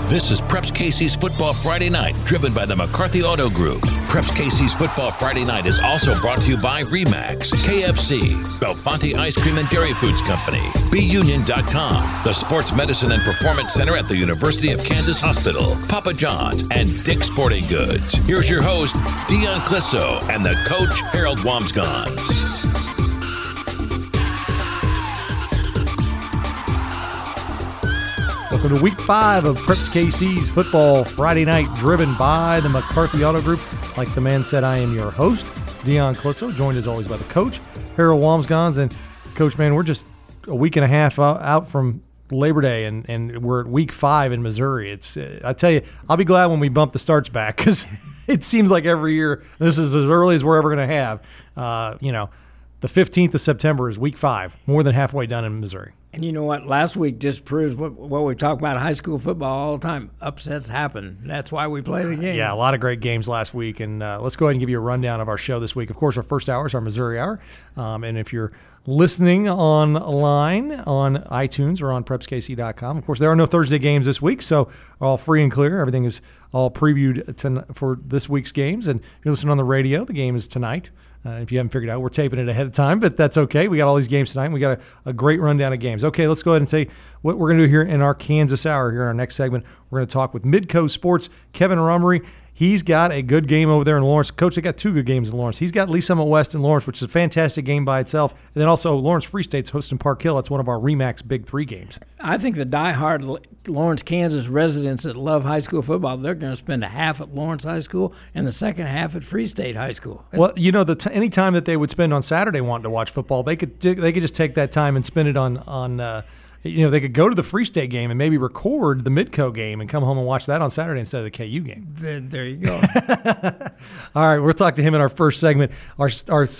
This is Preps Casey's Football Friday Night, driven by the McCarthy Auto Group. Preps Casey's Football Friday Night is also brought to you by RE/MAX, KFC, Belfonte Ice Cream and Dairy Foods Company, BUnion.com, the Sports Medicine and Performance Center at the University of Kansas Hospital, Papa John's, and Dick's Sporting Goods. Here's your host, Dion Clisso, and the coach, Harold Wamsgans. Welcome to Week 5 of Preps KC's Football Friday Night, driven by the McCarthy Auto Group. Like the man said, I am your host, Dion Clisso, joined as always by the coach, Harold Wamsgans. And Coach, man, we're just a week and a half out from Labor Day, and we're at Week 5 in Missouri. It's I tell you, I'll be glad when we bump the starts back, because it seems like every year this is as early as we're ever going to have. The 15th of September is Week 5, more than halfway done in Missouri. And you know what? Last week just proves what we talk about high school football all the time. Upsets happen. That's why we play the game. Yeah, a lot of great games last week. And let's go ahead and give you a rundown of our show this week. Of course, our first hour is our Missouri Hour. And if you're listening online on iTunes or on PrepsKC.com, of course, there are no Thursday games this week, so all free and clear. Everything is all previewed for this week's games. And if you're listening on the radio, the game is tonight. If you haven't figured it out, we're taping it ahead of time, but that's okay. We got all these games tonight, and we got a great rundown of games. Okay, let's go ahead and say what we're going to do here in our Kansas Hour. Here in our next segment, we're going to talk with Midco Sports' Kevin Rummery. He's got a good game over there in Lawrence. Coach, they got two good games in Lawrence. He's got Lee Summit West in Lawrence, which is a fantastic game by itself. And then also Lawrence Free State's hosting Park Hill. That's one of our RE/MAX Big 3 games. I think the diehard Lawrence, Kansas residents that love high school football, they're going to spend a half at Lawrence High School and the second half at Free State High School. Well, you know, any time that they would spend on Saturday wanting to watch football, they could just take that time and spend it on they could go to the Free State game and maybe record the Midco game and come home and watch that on Saturday instead of the KU game. There you go. All right, we'll talk to him in our first segment. Our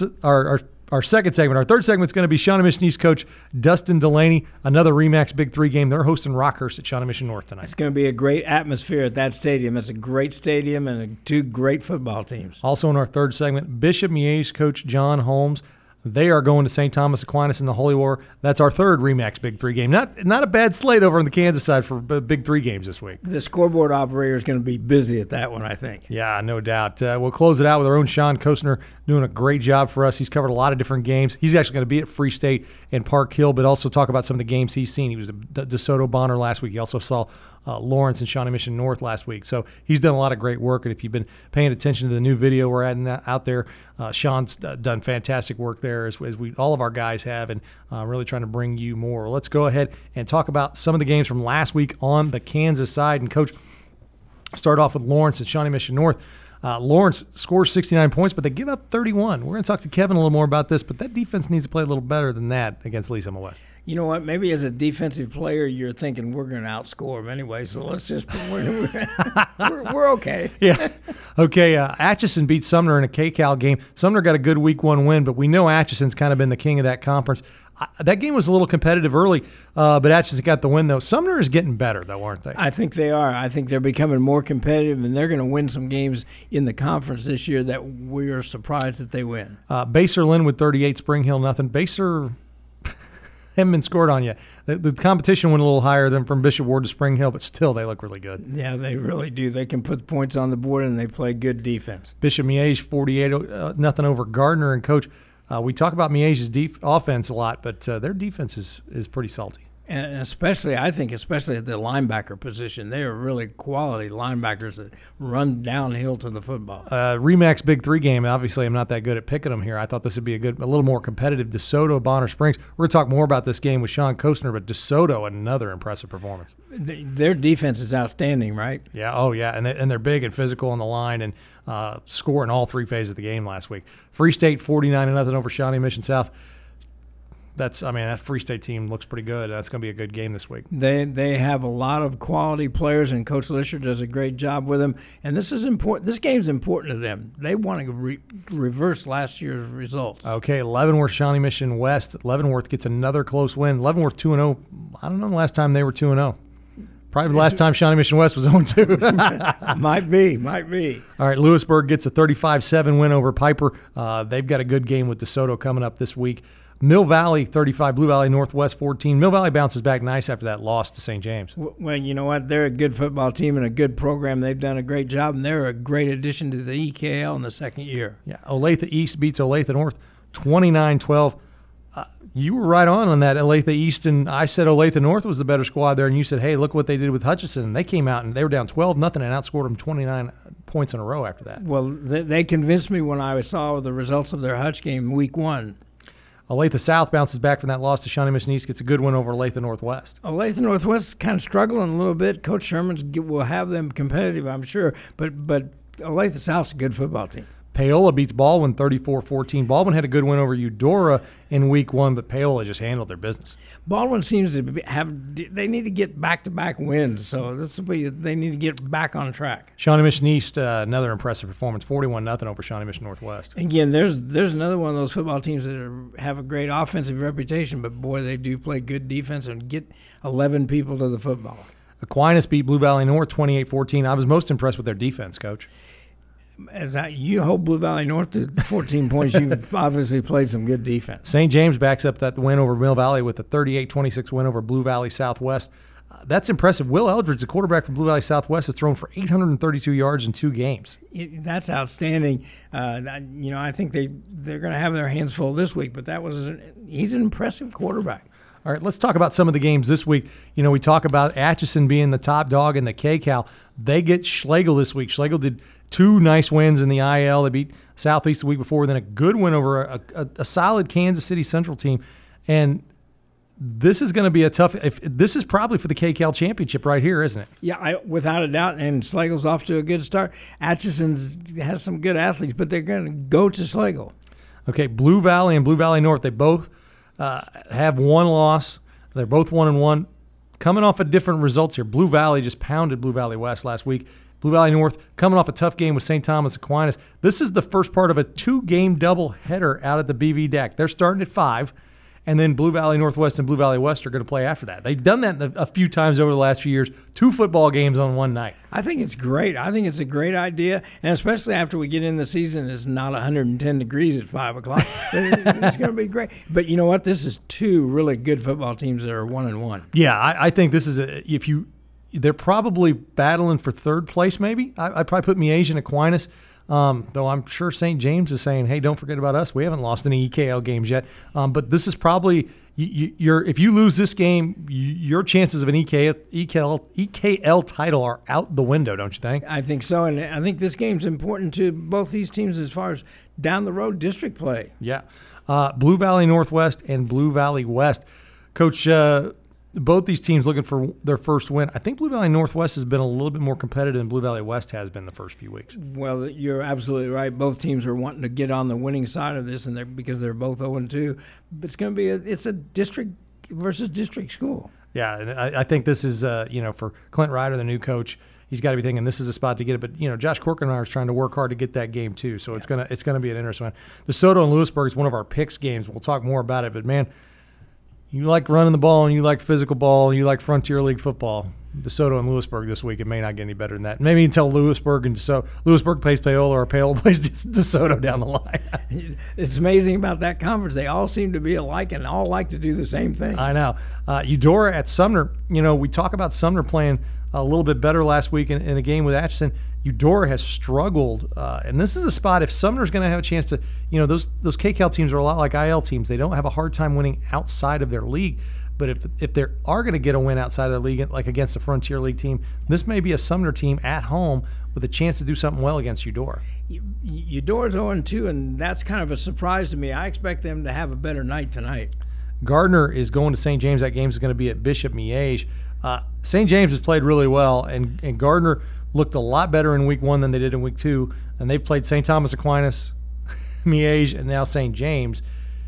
second segment, our third segment is going to be Shawnee Mission East coach Dustin Delaney, another RE/MAX Big 3 game. They're hosting Rockhurst at Shawnee Mission North tonight. It's going to be a great atmosphere at that stadium. It's a great stadium and two great football teams. Also in our third segment, Bishop Miege coach John Holmes. They are going to St. Thomas Aquinas in the Holy War. That's our third RE/MAX Big 3 game. Not a bad slate over on the Kansas side for Big 3 games this week. The scoreboard operator is going to be busy at that one, I think. Yeah, no doubt. We'll close it out with our own Sean Kostner doing a great job for us. He's covered a lot of different games. He's actually going to be at Free State and Park Hill, but also talk about some of the games he's seen. He was at DeSoto Bonner last week. He also saw Lawrence and Shawnee Mission North last week. So he's done a lot of great work, and if you've been paying attention to the new video we're adding out there, Sean's done fantastic work there, as all of our guys have, and really trying to bring you more. Let's go ahead and talk about some of the games from last week on the Kansas side. And, Coach, start off with Lawrence and Shawnee Mission North. Lawrence scores 69 points, but they give up 31. We're going to talk to Kevin a little more about this, but that defense needs to play a little better than that against Lee Summit West. You know what? Maybe as a defensive player, you're thinking we're going to outscore them anyway, so let's just we're okay. Yeah. Okay, Atchison beat Sumner in a KCAL game. Sumner got a good Week 1 win, but we know Atchison's kind of been the king of that conference. That game was a little competitive early, but Atchison got the win, though. Sumner is getting better, though, aren't they? I think they are. I think they're becoming more competitive, and they're going to win some games in the conference this year that we are surprised that they win. Baser Linwood 38, Spring Hill nothing. Baser haven't been scored on yet. The competition went a little higher than from Bishop Ward to Spring Hill, but still they look really good. Yeah, they really do. They can put points on the board, and they play good defense. Bishop Miege 48 nothing over Gardner. And, Coach, we talk about Miege's offense a lot, but their defense is pretty salty. And especially at the linebacker position. They are really quality linebackers that run downhill to the football. RE/MAX Big 3 game. Obviously, I'm not that good at picking them here. I thought this would be a little more competitive. DeSoto, Bonner Springs. We're going to talk more about this game with Sean Kostner, but DeSoto, another impressive performance. Their defense is outstanding, right? Yeah, and they're big and physical on the line and score in all three phases of the game last week. Free State 49-0 over Shawnee Mission South. That Free State team looks pretty good. That's going to be a good game this week. They have a lot of quality players, and Coach Lisher does a great job with them. And this is important. This game's important to them. They want to reverse last year's results. Okay, Leavenworth, Shawnee Mission West. Leavenworth gets another close win. Leavenworth 2-0. I don't know the last time they were 2-0. Probably the last time Shawnee Mission West was 0-2. Might be. All right, Lewisburg gets a 35-7 win over Piper. They've got a good game with DeSoto coming up this week. Mill Valley 35, Blue Valley Northwest 14. Mill Valley bounces back nice after that loss to St. James. Well, you know what? They're a good football team and a good program. They've done a great job, and they're a great addition to the EKL in the second year. Yeah, Olathe East beats Olathe North 29-12. You were right on that Olathe East, and I said Olathe North was the better squad there, and you said, hey, look what they did with Hutchinson. And they came out, and they were down 12-0 and outscored them 29 points in a row after that. Well, they convinced me when I saw the results of their Hutch game week 1. Olathe South bounces back from that loss to Shawnee Mission East, gets a good win over Olathe Northwest. Olathe Northwest is kind of struggling a little bit. Coach Sherman will have them competitive, I'm sure, but Olathe South's a good football team. Paola beats Baldwin 34-14. Baldwin had a good win over Eudora in week 1, but Paola just handled their business. Baldwin seems to they need to get back-to-back wins, so they need to get back on track. Shawnee Mission East, another impressive performance, 41-0 over Shawnee Mission Northwest. Again, there's another one of those football teams that have a great offensive reputation, but boy, they do play good defense and get 11 people to the football. Aquinas beat Blue Valley North 28-14. I was most impressed with their defense, Coach. You hold Blue Valley North to 14 points, you've obviously played some good defense. St. James backs up that win over Mill Valley with a 38-26 win over Blue Valley Southwest. That's impressive. Will Eldridge, the quarterback from Blue Valley Southwest, has thrown for 832 yards in 2 games. That's outstanding. I think they're going to have their hands full this week, but he's an impressive quarterback. All right, let's talk about some of the games this week. We talk about Atchison being the top dog in the KCAL. They get Schlegel this week. Schlegel did 2 nice wins in the IL. They beat Southeast the week before, then a good win over a solid Kansas City Central team. And this is going to be a tough – this is probably for the KCAL championship right here, isn't it? Yeah, without a doubt, and Schlegel's off to a good start. Atchison has some good athletes, but they're going to go to Schlegel. Okay, Blue Valley and Blue Valley North, they both have 1 loss. They're both 1-1. Coming off of different results here. Blue Valley just pounded Blue Valley West last week. Blue Valley North coming off a tough game with St. Thomas Aquinas. This is the first part of a 2-game doubleheader out at the BV deck. They're starting at 5, and then Blue Valley Northwest and Blue Valley West are going to play after that. They've done that a few times over the last few years. 2 football games on one night. I think it's great. I think it's a great idea, and especially after we get in the season, it's not 110 degrees at 5 o'clock. It's going to be great. But you know what? This is 2 really good football teams that are 1-1. Yeah, I think this is they're probably battling for 3rd place maybe. I'd probably put Miege and Aquinas, though I'm sure St. James is saying, hey, don't forget about us. We haven't lost any EKL games yet. But this is probably if you lose this game, your chances of an EKL title are out the window, don't you think? I think so, and I think this game's important to both these teams as far as down the road district play. Yeah. Blue Valley Northwest and Blue Valley West. Coach, both these teams looking for their first win. I think Blue Valley Northwest has been a little bit more competitive than Blue Valley West has been the first few weeks. Well, you're absolutely right. Both teams are wanting to get on the winning side of this, and because they're both 0-2. But it's going to be it's a district versus district school. Yeah, and I think this is for Clint Ryder, the new coach. He's got to be thinking this is a spot to get it. But Josh Corkenmeyer is trying to work hard to get that game too. So it's gonna be an interesting one. DeSoto and Lewisburg is one of our picks games. We'll talk more about it. But man, you like running the ball and you like physical ball and you like Frontier League football. DeSoto and Lewisburg this week, it may not get any better than that. Maybe until Lewisburg and Lewisburg plays Paola or Paola plays DeSoto down the line. It's amazing about that conference. They all seem to be alike and all like to do the same thing. I know. Eudora at Sumner, we talk about Sumner playing a little bit better last week in a game with Atchison. Eudora has struggled, and this is a spot if Sumner's going to have a chance to, those KCAL teams are a lot like IL teams. They don't have a hard time winning outside of their league. But if they are going to get a win outside of the league, like against a Frontier League team, this may be a Sumner team at home with a chance to do something well against Eudora. Eudora's 0-2, and that's kind of a surprise to me. I expect them to have a better night tonight. Gardner is going to St. James. That game is going to be at Bishop Miege. St. James has played really well, and Gardner looked a lot better in week 1 than they did in week 2. And they've played St. Thomas Aquinas, Miege, and now St. James.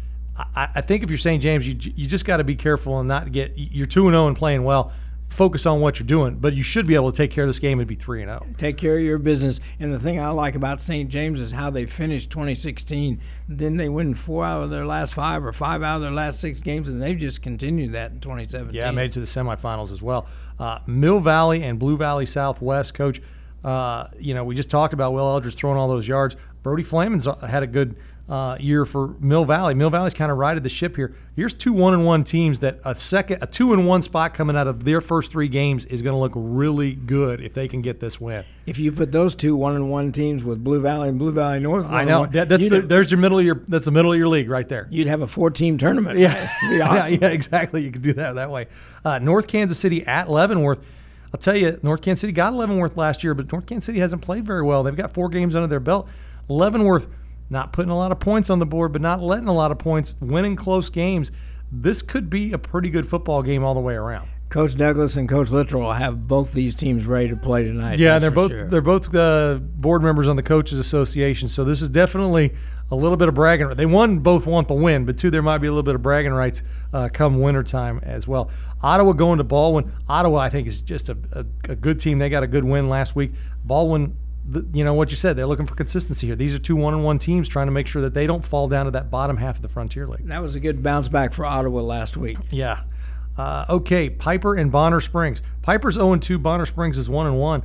I think if you're St. James, you just got to be careful and not get – you're 2-0 and playing well. Focus on what you're doing, but you should be able to take care of this game and be 3-0. Take care of your business. And the thing I like about St. James is how they finished 2016. Then they win 4 out of their last 5 or 5 out of their last 6 games, and they've just continued that in 2017. Yeah, made it to the semifinals as well. Mill Valley and Blue Valley Southwest, Coach, we just talked about Will Eldridge throwing all those yards. Brody Flamins had a good year for Mill Valley. Mill Valley's kind of righted the ship here. Here's two 1-1 teams that a 2-1 spot coming out of their first 3 games is going to look really good if they can get this win. If you put those two 1-1 teams with Blue Valley and Blue Valley North, I know there's your middle of your that's the middle of your league right there. You'd have a 4-team tournament. Yeah, It'd be awesome. yeah, exactly. You could do that way. North Kansas City at Leavenworth. I'll tell you, North Kansas City got Leavenworth last year, but North Kansas City hasn't played very well. They've got 4 games under their belt. Leavenworth not putting a lot of points on the board, but not letting a lot of points, winning close games. This could be a pretty good football game all the way around. Coach Douglas and Coach Littrell will have both these teams ready to play tonight. Yeah, they're both board members on the Coaches Association, so this is definitely a little bit of bragging. They both want the win, but there might be a little bit of bragging rights come wintertime as well. Ottawa going to Baldwin. Ottawa, I think, is just a good team. They got a good win last week. Baldwin, you know what you said, they're looking for consistency here. These are two 1-1 teams trying to make sure that they don't fall down to that bottom half of the Frontier League. That was a good bounce back for Ottawa last week. Yeah. Okay, Piper and Bonner Springs. Piper's 0-2, Bonner Springs is 1-1.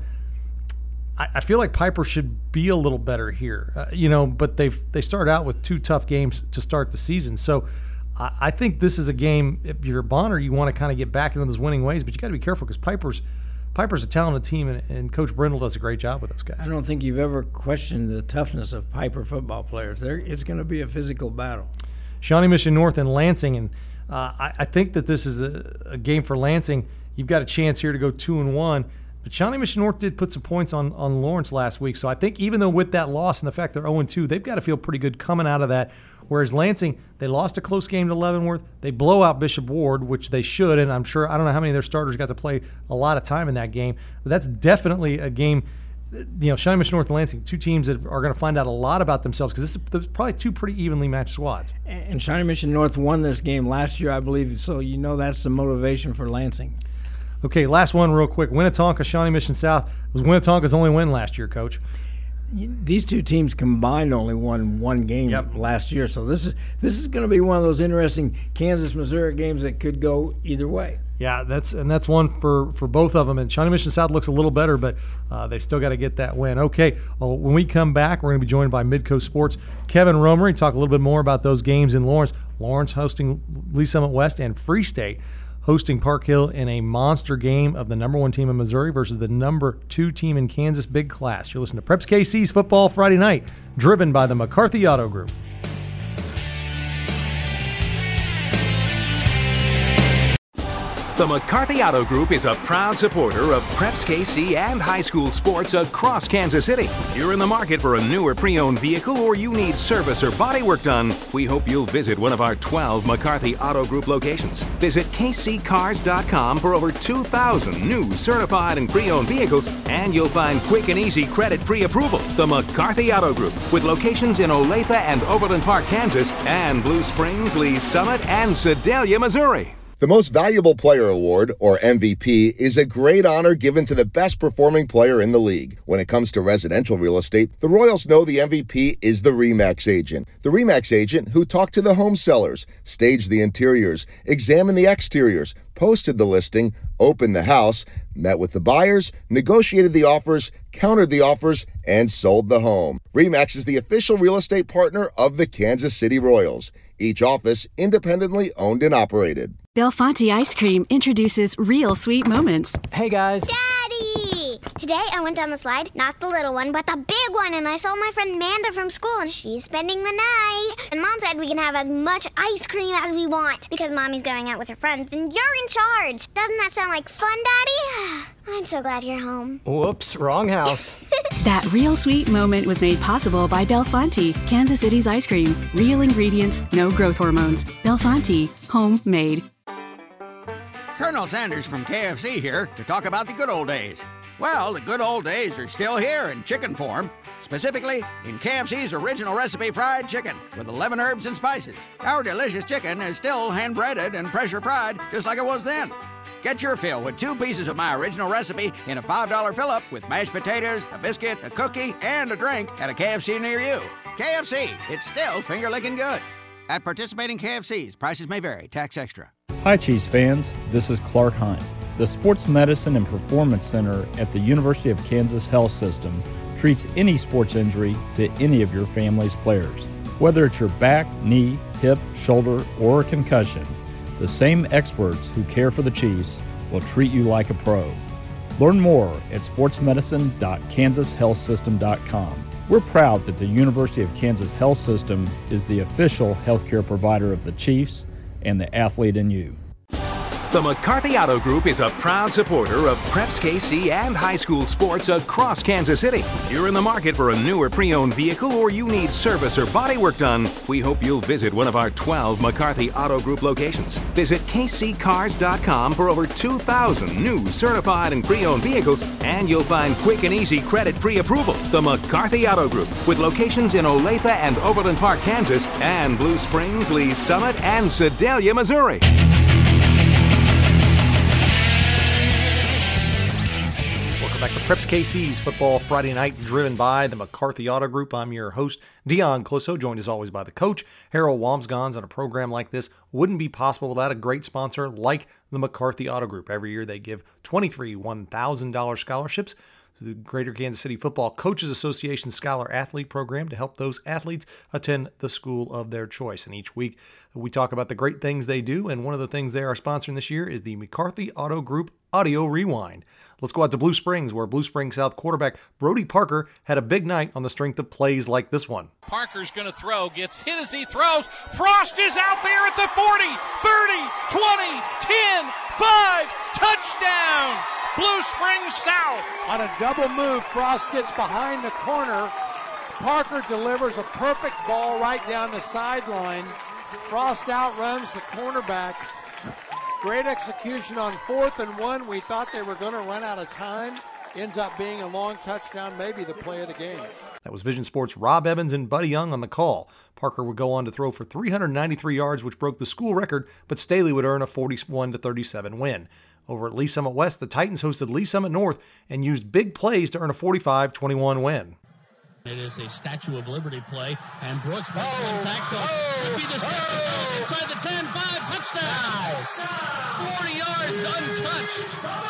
I feel like Piper should be a little better here, but they start out with 2 tough games to start the season. So I think this is a game, if you're Bonner, you want to kind of get back into those winning ways, but you got to be careful because Piper's a talented team, and Coach Brindle does a great job with those guys. I don't think you've ever questioned the toughness of Piper football players. It's going to be a physical battle. Shawnee Mission North and Lansing, and I think that this is a game for Lansing. You've got a chance here to go 2-1, but Shawnee Mission North did put some points on Lawrence last week, so I think even though with that loss and the fact they're 0-2, they've got to feel pretty good coming out of that. Whereas Lansing, they lost a close game to Leavenworth. They blow out Bishop Ward, which they should, and I don't know how many of their starters got to play a lot of time in that game, but that's definitely a game. Shawnee Mission North and Lansing, 2 teams that are going to find out a lot about themselves because there's probably 2 pretty evenly matched squads. And Shawnee Mission North won this game last year, I believe, so that's the motivation for Lansing. Okay, last one real quick. Winnetonka, Shawnee Mission South. It was Winnetonka's only win last year, Coach. These 2 teams combined only won 1 game last year, so this is going to be one of those interesting Kansas-Missouri games that could go either way. Yeah, that's one for both of them. And Shawnee Mission South looks a little better, but they still got to get that win. Okay, well, when we come back, we're going to be joined by Midco Sports. Kevin Romery, talk a little bit more about those games in Lawrence. Lawrence hosting Lee Summit West, and Free State hosting Park Hill in a monster game of the number 1 team in Missouri versus the number 2 team in Kansas Big Class. You're listening to Preps KC's Football Friday Night, driven by the McCarthy Auto Group. The McCarthy Auto Group is a proud supporter of Preps KC and high school sports across Kansas City. If you're in the market for a newer pre-owned vehicle or you need service or body work done, we hope you'll visit one of our 12 McCarthy Auto Group locations. Visit kccars.com for over 2,000 new certified and pre-owned vehicles, and you'll find quick and easy credit pre-approval. The McCarthy Auto Group, with locations in Olathe and Overland Park, Kansas, and Blue Springs, Lee Summit, and Sedalia, Missouri. The Most Valuable Player Award, or MVP, is a great honor given to the best performing player in the league. When it comes to residential real estate, the Royals know the MVP is the RE/MAX agent. The RE/MAX agent who talked to the home sellers, staged the interiors, examined the exteriors, posted the listing, opened the house, met with the buyers, negotiated the offers, countered the offers, and sold the home. RE/MAX is the official real estate partner of the Kansas City Royals. Each office independently owned and operated. Belfonte Ice Cream introduces real sweet moments. Hey guys. Daddy! Today I went down the slide, not the little one, but the big one, and I saw my friend Amanda from school, and she's spending the night. And Mom said we can have as much ice cream as we want, because Mommy's going out with her friends, and you're in charge. Doesn't that sound like fun, Daddy? I'm so glad you're home. Whoops, wrong house. That real sweet moment was made possible by Belfonte, Kansas City's ice cream. Real ingredients, no growth hormones. Belfonte, homemade. Colonel Sanders from KFC here to talk about the good old days. Well, the good old days are still here in chicken form. Specifically, in KFC's original recipe fried chicken with 11 herbs and spices. Our delicious chicken is still hand-breaded and pressure-fried just like it was then. Get your fill with 2 pieces of my original recipe in a $5 fill-up with mashed potatoes, a biscuit, a cookie, and a drink at a KFC near you. KFC, it's still finger-licking good. At participating KFCs, prices may vary, tax extra. Hi, Chiefs fans. This is Clark Hunt. The Sports Medicine and Performance Center at the University of Kansas Health System treats any sports injury to any of your family's players. Whether it's your back, knee, hip, shoulder, or a concussion, the same experts who care for the Chiefs will treat you like a pro. Learn more at sportsmedicine.kansashealthsystem.com. We're proud that the University of Kansas Health System is the official healthcare provider of the Chiefs and the athlete in you. The McCarthy Auto Group is a proud supporter of Preps KC and high school sports across Kansas City. If you're in the market for a newer pre-owned vehicle or you need service or body work done, we hope you'll visit one of our 12 McCarthy Auto Group locations. Visit kccars.com for over 2,000 new certified and pre-owned vehicles, and you'll find quick and easy credit pre-approval. The McCarthy Auto Group, with locations in Olathe and Overland Park, Kansas, and Blue Springs, Lee Summit, and Sedalia, Missouri. Back to Preps KC's Football Friday Night, driven by the McCarthy Auto Group. I'm your host, Dion Clisso, joined as always by the coach, Harold Wamsgans. And a program like this wouldn't be possible without a great sponsor like the McCarthy Auto Group. Every year they give 23 $1,000 scholarships to the Greater Kansas City Football Coaches Association Scholar Athlete Program to help those athletes attend the school of their choice. And each week we talk about the great things they do, and one of the things they are sponsoring this year is the McCarthy Auto Group Audio Rewind. Let's go out to Blue Springs, where Blue Springs South quarterback Brody Parker had a big night on the strength of plays like this one. Parker's going to throw, gets hit as he throws. Frost is out there at the 40, 30, 20, 10, 5, touchdown! Blue Springs South. On a double move, Frost gets behind the corner. Parker delivers a perfect ball right down the sideline. Frost outruns the cornerback. Great execution on 4th and 1. We thought they were going to run out of time. Ends up being a long touchdown, maybe the play of the game. That was Vision Sports' Rob Evans and Buddy Young on the call. Parker would go on to throw for 393 yards, which broke the school record, but Staley would earn a 41-37 win. Over at Lee Summit West, the Titans hosted Lee Summit North and used big plays to earn a 45-21 win. It is a Statue of Liberty play, and Brooks makes contact. Inside the 10, 5, touchdown! Nice. 40 yards untouched.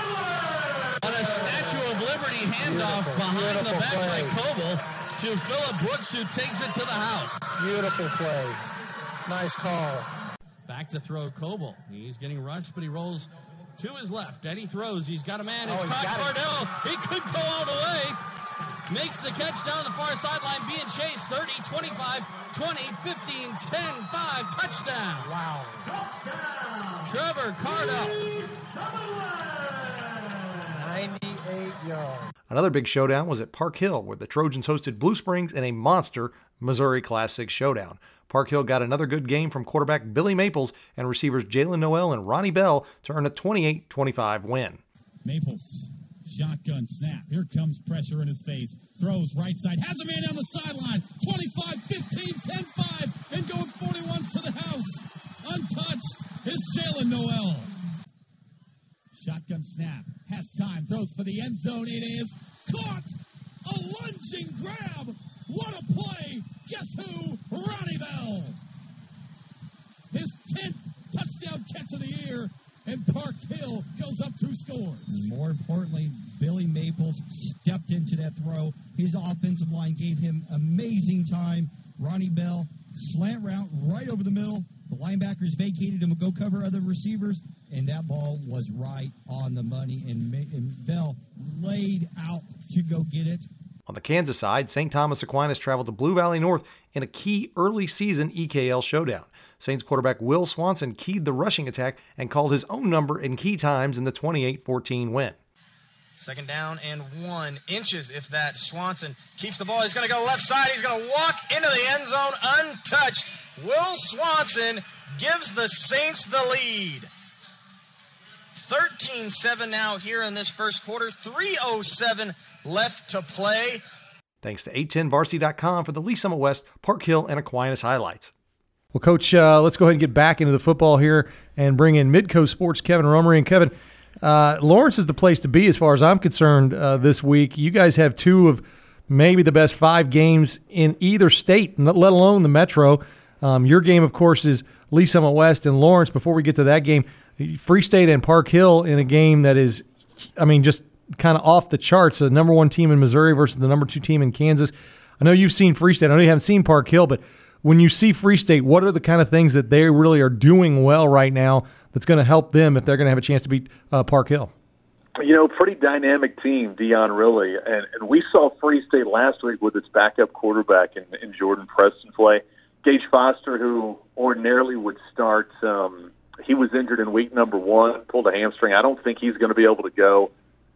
On a Statue of Liberty handoff behind the back by Coble to Phillip Brooks, who takes it to the house. Beautiful play. Nice call. Back to throw Coble. He's getting rushed, but he rolls to his left. Eddie throws. He's got a man. It's caught Cardell. He could go all the way. Makes the catch down the far sideline, being chased 30, 25, 20, 15, 10, 5, touchdown. Wow. Touchdown. Trevor Cardell. 98 yards. Another big showdown was at Park Hill, where the Trojans hosted Blue Springs in a monster Missouri Class 6 showdown. Park Hill got another good game from quarterback Billy Maples and receivers Jalen Noel and Ronnie Bell to earn a 28-25 win. Maples. Shotgun snap. Here comes pressure in his face. Throws right side. Has a man down the sideline. 25, 15, 10, 5. And going 41 to the house. Untouched is Jalen Noel. Shotgun snap. Has time. Throws for the end zone. It is caught. A lunging grab. What a play. Guess who? Ronnie Bell. His 10th touchdown catch of the year. And Park Hill goes up 2 scores. More importantly, Billy Maples stepped into that throw. His offensive line gave him amazing time. Ronnie Bell, slant route right over the middle. The linebackers vacated him to go cover other receivers, and that ball was right on the money, and Bell laid out to go get it. On the Kansas side, St. Thomas Aquinas traveled to Blue Valley North in a key early season EKL showdown. Saints quarterback Will Swanson keyed the rushing attack and called his own number in key times in the 28-14 win. 2nd down and 1 inches if that. Swanson keeps the ball. He's going to go left side. He's going to walk into the end zone untouched. Will Swanson gives the Saints the lead. 13-7 now here in this first quarter. 3:07 left to play. Thanks to 810varsity.com for the Lee Summit West, Park Hill, and Aquinas highlights. Well, Coach, let's go ahead and get back into the football here and bring in Midco Sports' Kevin Romery. And Kevin, Lawrence is the place to be as far as I'm concerned this week. You guys have 2 of maybe the best 5 games in either state, let alone the Metro. Your game, of course, is Lee Summit West and Lawrence. Before we get to that game, Free State and Park Hill in a game that is, just kind of off the charts. The number 1 team in Missouri versus the number 2 team in Kansas. I know you've seen Free State. I know you haven't seen Park Hill, but when you see Free State, what are the kind of things that they really are doing well right now that's going to help them if they're going to have a chance to beat Park Hill? Pretty dynamic team, Dion, really. And we saw Free State last week with its backup quarterback in Jordan Preston play. Gage Foster, who ordinarily would start, he was injured in week number 1, pulled a hamstring. I don't think he's going to be able to go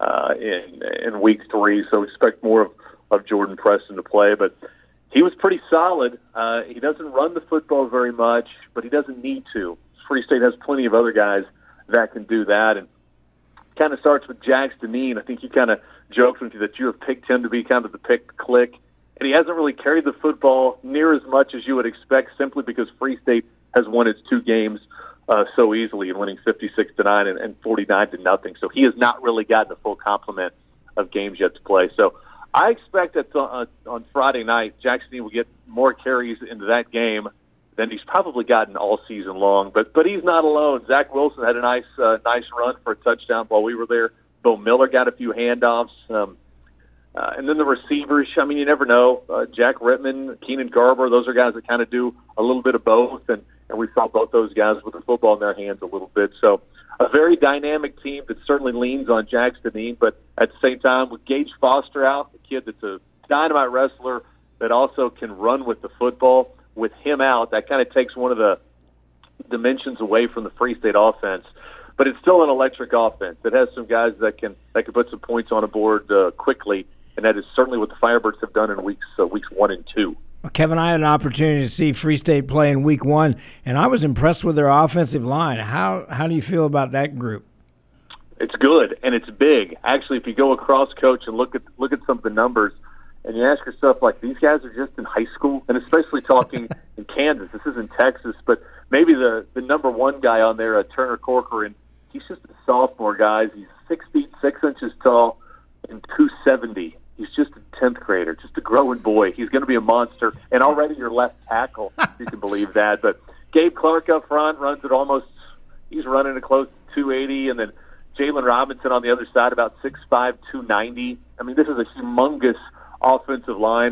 in week 3, so expect more of Jordan Preston to play. But he was pretty solid. He doesn't run the football very much, but he doesn't need to. Free State has plenty of other guys that can do that. And kind of starts with Jax Deneen. I think you kind of joked with you that you have picked him to be kind of the pick click. And he hasn't really carried the football near as much as you would expect simply because Free State has won its 2 games so easily and winning 56-9 and 49-0. So he has not really gotten the full complement of games yet to play. So I expect that on Friday night, Jackson will get more carries into that game than he's probably gotten all season long. But he's not alone. Zach Wilson had a nice run for a touchdown while we were there. Bo Miller got a few handoffs. And then the receivers, you never know. Jack Rittman, Keenan Garber, those are guys that kind of do a little bit of both. And we saw both those guys with the football in their hands a little bit. So a very dynamic team that certainly leans on Jax Deneen. But at the same time, with Gage Foster out, the kid that's a dynamite wrestler that also can run with the football, with him out, that kind of takes one of the dimensions away from the Free State offense. But it's still an electric offense. It has some guys that can put some points on the board quickly, and that is certainly what the Firebirds have done in weeks 1 and 2. Well, Kevin, I had an opportunity to see Free State play in week 1, and I was impressed with their offensive line. How do you feel about that group? It's good, and it's big. Actually, if you go across, Coach, and look at some of the numbers, and you ask yourself, these guys are just in high school, and especially talking in Kansas. This isn't Texas, but maybe the number 1 guy on there, Turner Corcoran, he's just a sophomore, guys. He's 6 feet 6 inches tall and 270. He's just a 10th grader, just a growing boy. He's going to be a monster, and already your left tackle, if you can believe that. But Gabe Clark up front runs at he's running at close to 280, and then Jalen Robinson on the other side, about 6'5", 290. This is a humongous offensive line.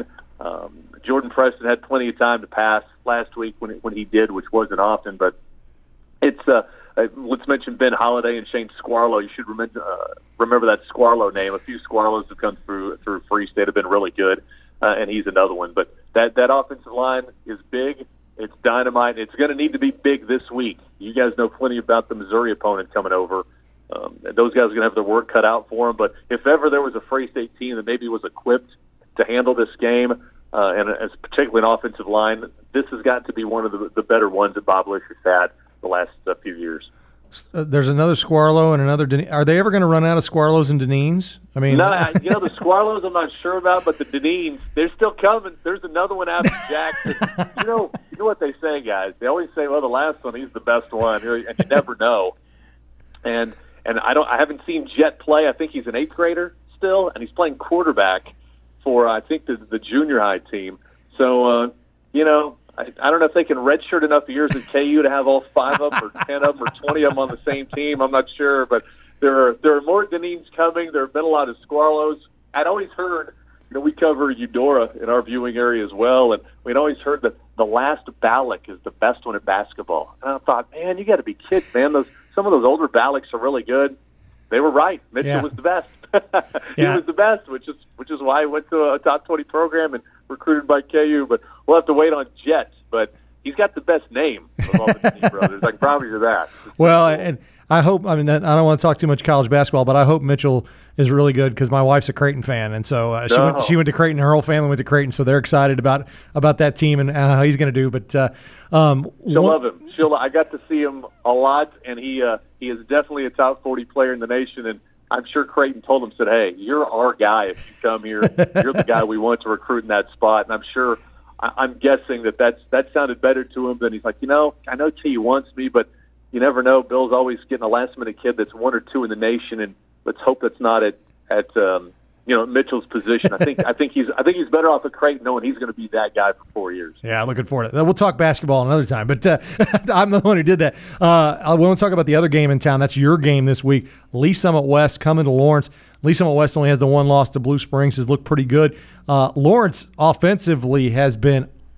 Jordan Preston had plenty of time to pass last week when he did, which wasn't often. But it's let's mention Ben Holiday and Shane Squarlow. You should remember that Squarlow name. A few Squarlows have come through Free State have been really good, and he's another one. But that offensive line is big. It's dynamite. It's going to need to be big this week. You guys know plenty about the Missouri opponent coming over. Those guys are going to have their work cut out for them. But if ever there was a Free State team that maybe was equipped to handle this game, and as particularly an offensive line, this has got to be one of the better ones that Bob Lish has had the last few years. There's another Squarlow and another Deneen. Are they ever going to run out of Squarlows and Deneens? No, the Squarlows I'm not sure about, but the Deneens, they're still coming. There's another one after Jackson. You know what they say, guys? They always say, well, the last one, he's the best one, and you never know. And I haven't seen Jet play. I think he's an 8th grader still, and he's playing quarterback for, I think, the junior high team. So, I don't know if they can redshirt enough years at KU to have all 5 of them or 10 of them or 20 of them on the same team. I'm not sure, but there are more Deneens coming. There have been a lot of Squarlows. I'd always heard, we cover Eudora in our viewing area as well, and we'd always heard that the last Ballack is the best one at basketball. And I thought, man, you got to be kidding, man. Some of those older Ballacks are really good. They were right. Mitchell was the best. He was the best, which is why he went to a top 20 program and recruited by KU. But we'll have to wait on Jet. But he's got the best name of all the Deneen brothers. I can promise you that. Well, and I hope. I don't want to talk too much college basketball, but I hope Mitchell is really good because my wife's a Creighton fan, and so she went to Creighton. Her whole family went to Creighton, so they're excited about that team and how he's going to do. But she'll love him. I got to see him a lot, and he is definitely a top 40 player in the nation. And I'm sure Creighton told him, said, "Hey, you're our guy. If you come here, you're the guy we want to recruit in that spot." And I'm sure, I'm guessing that sounded better to him than he's like, I know KU wants me, but you never know. Bill's always getting a last-minute kid that's 1 or 2 in the nation, and let's hope that's not at Mitchell's position. I think he's better off at Creighton knowing he's going to be that guy for 4 years. Yeah, looking forward to it. We'll talk basketball another time, but I'm the one who did that. I want to talk about the other game in town. That's your game this week. Lee Summit West coming to Lawrence. Lee Summit West only has the 1 loss to Blue Springs. Has looked pretty good. Lawrence offensively has been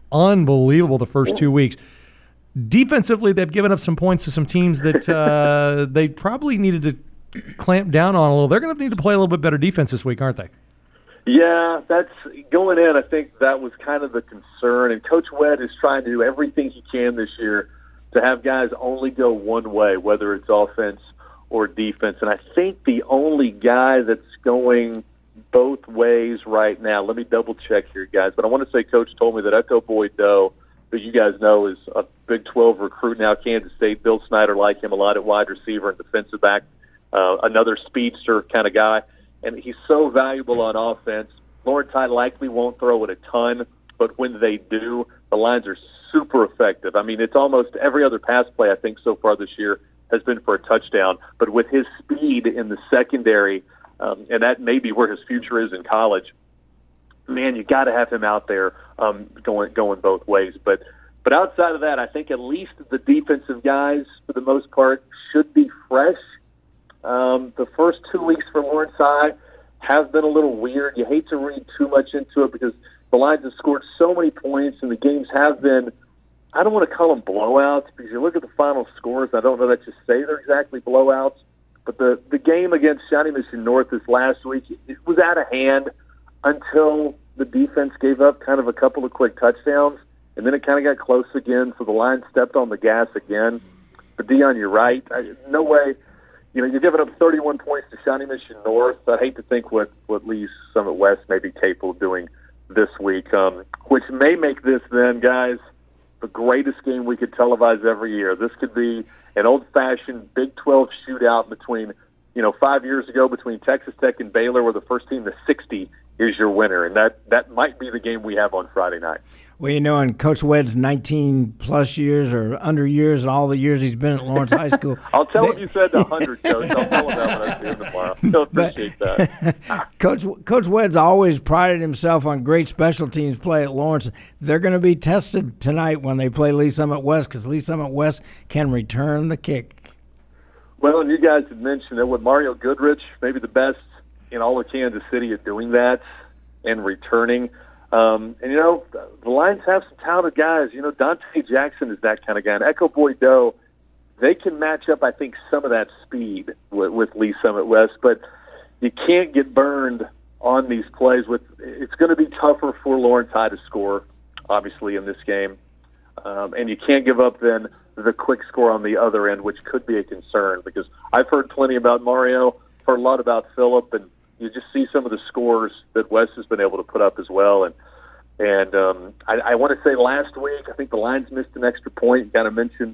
unbelievable the first 2 weeks. Defensively, they've given up some points to some teams that they probably needed to clamp down on a little. They're going to need to play a little bit better defense this week, aren't they? Yeah, that's going in. I think that was kind of the concern. And Coach Wedd is trying to do everything he can this year to have guys only go one way, whether it's offense or defense. And I think the only guy that's going both ways right now, let me double check here, guys, but I want to say Coach told me that Echo Boyd-Doe, who you guys know is a Big 12 recruit now, Kansas State. Bill Snyder liked him a lot at wide receiver and defensive back, another speedster kind of guy. And he's so valuable on offense. Lawrence High likely won't throw it a ton, but when they do, the lines are super effective. I mean, it's almost every other pass play, I think, so far this year has been for a touchdown. But with his speed in the secondary, and that may be where his future is in college, man, you got to have him out there going both ways. But outside of that, I think at least the defensive guys, for the most part, should be fresh. The first 2 weeks for Lawrence High have been a little weird. You hate to read too much into it because the Lions have scored so many points, and the games have been, I don't want to call them blowouts, because you look at the final scores, I don't know that you say they're exactly blowouts, but the game against Shawnee Mission North this last week, it was out of hand until the defense gave up kind of a couple of quick touchdowns, and then it kind of got close again, so the Lions stepped on the gas again. But, Dion, you're right. No way. You know, you're giving up 31 points to Shawnee Mission North. I'd hate to think what Lee Summit West may be capable of doing this week, which may make this then, guys, the greatest game we could televise every year. This could be an old-fashioned Big 12 shootout between, 5 years ago between Texas Tech and Baylor, where the first team to 60 is your winner. And that might be the game we have on Friday night. Well, in Coach Wedd's 19-plus years or under years and all the years he's been at Lawrence High School. I'll tell him you said 100, Coach. I'll tell him that when I see him tomorrow. He'll appreciate that. Coach Wedd's always prided himself on great special teams play at Lawrence. They're going to be tested tonight when they play Lee Summit West, because Lee Summit West can return the kick. Well, and you guys had mentioned that with Mario Goodrich, maybe the best in all of Kansas City at doing that and returning. And, the Lions have some talented guys. Dante Jackson is that kind of guy. And Echo Boyd-Doe, they can match up, I think, some of that speed with Lee Summit West. But you can't get burned on these plays. It's going to be tougher for Lawrence High to score, obviously, in this game. And you can't give up, then, the quick score on the other end, which could be a concern. Because I've heard plenty about Mario, heard a lot about Phillip, and you just see some of the scores that West has been able to put up as well. And I want to say last week, I think the Lions missed an extra point. You kind of mentioned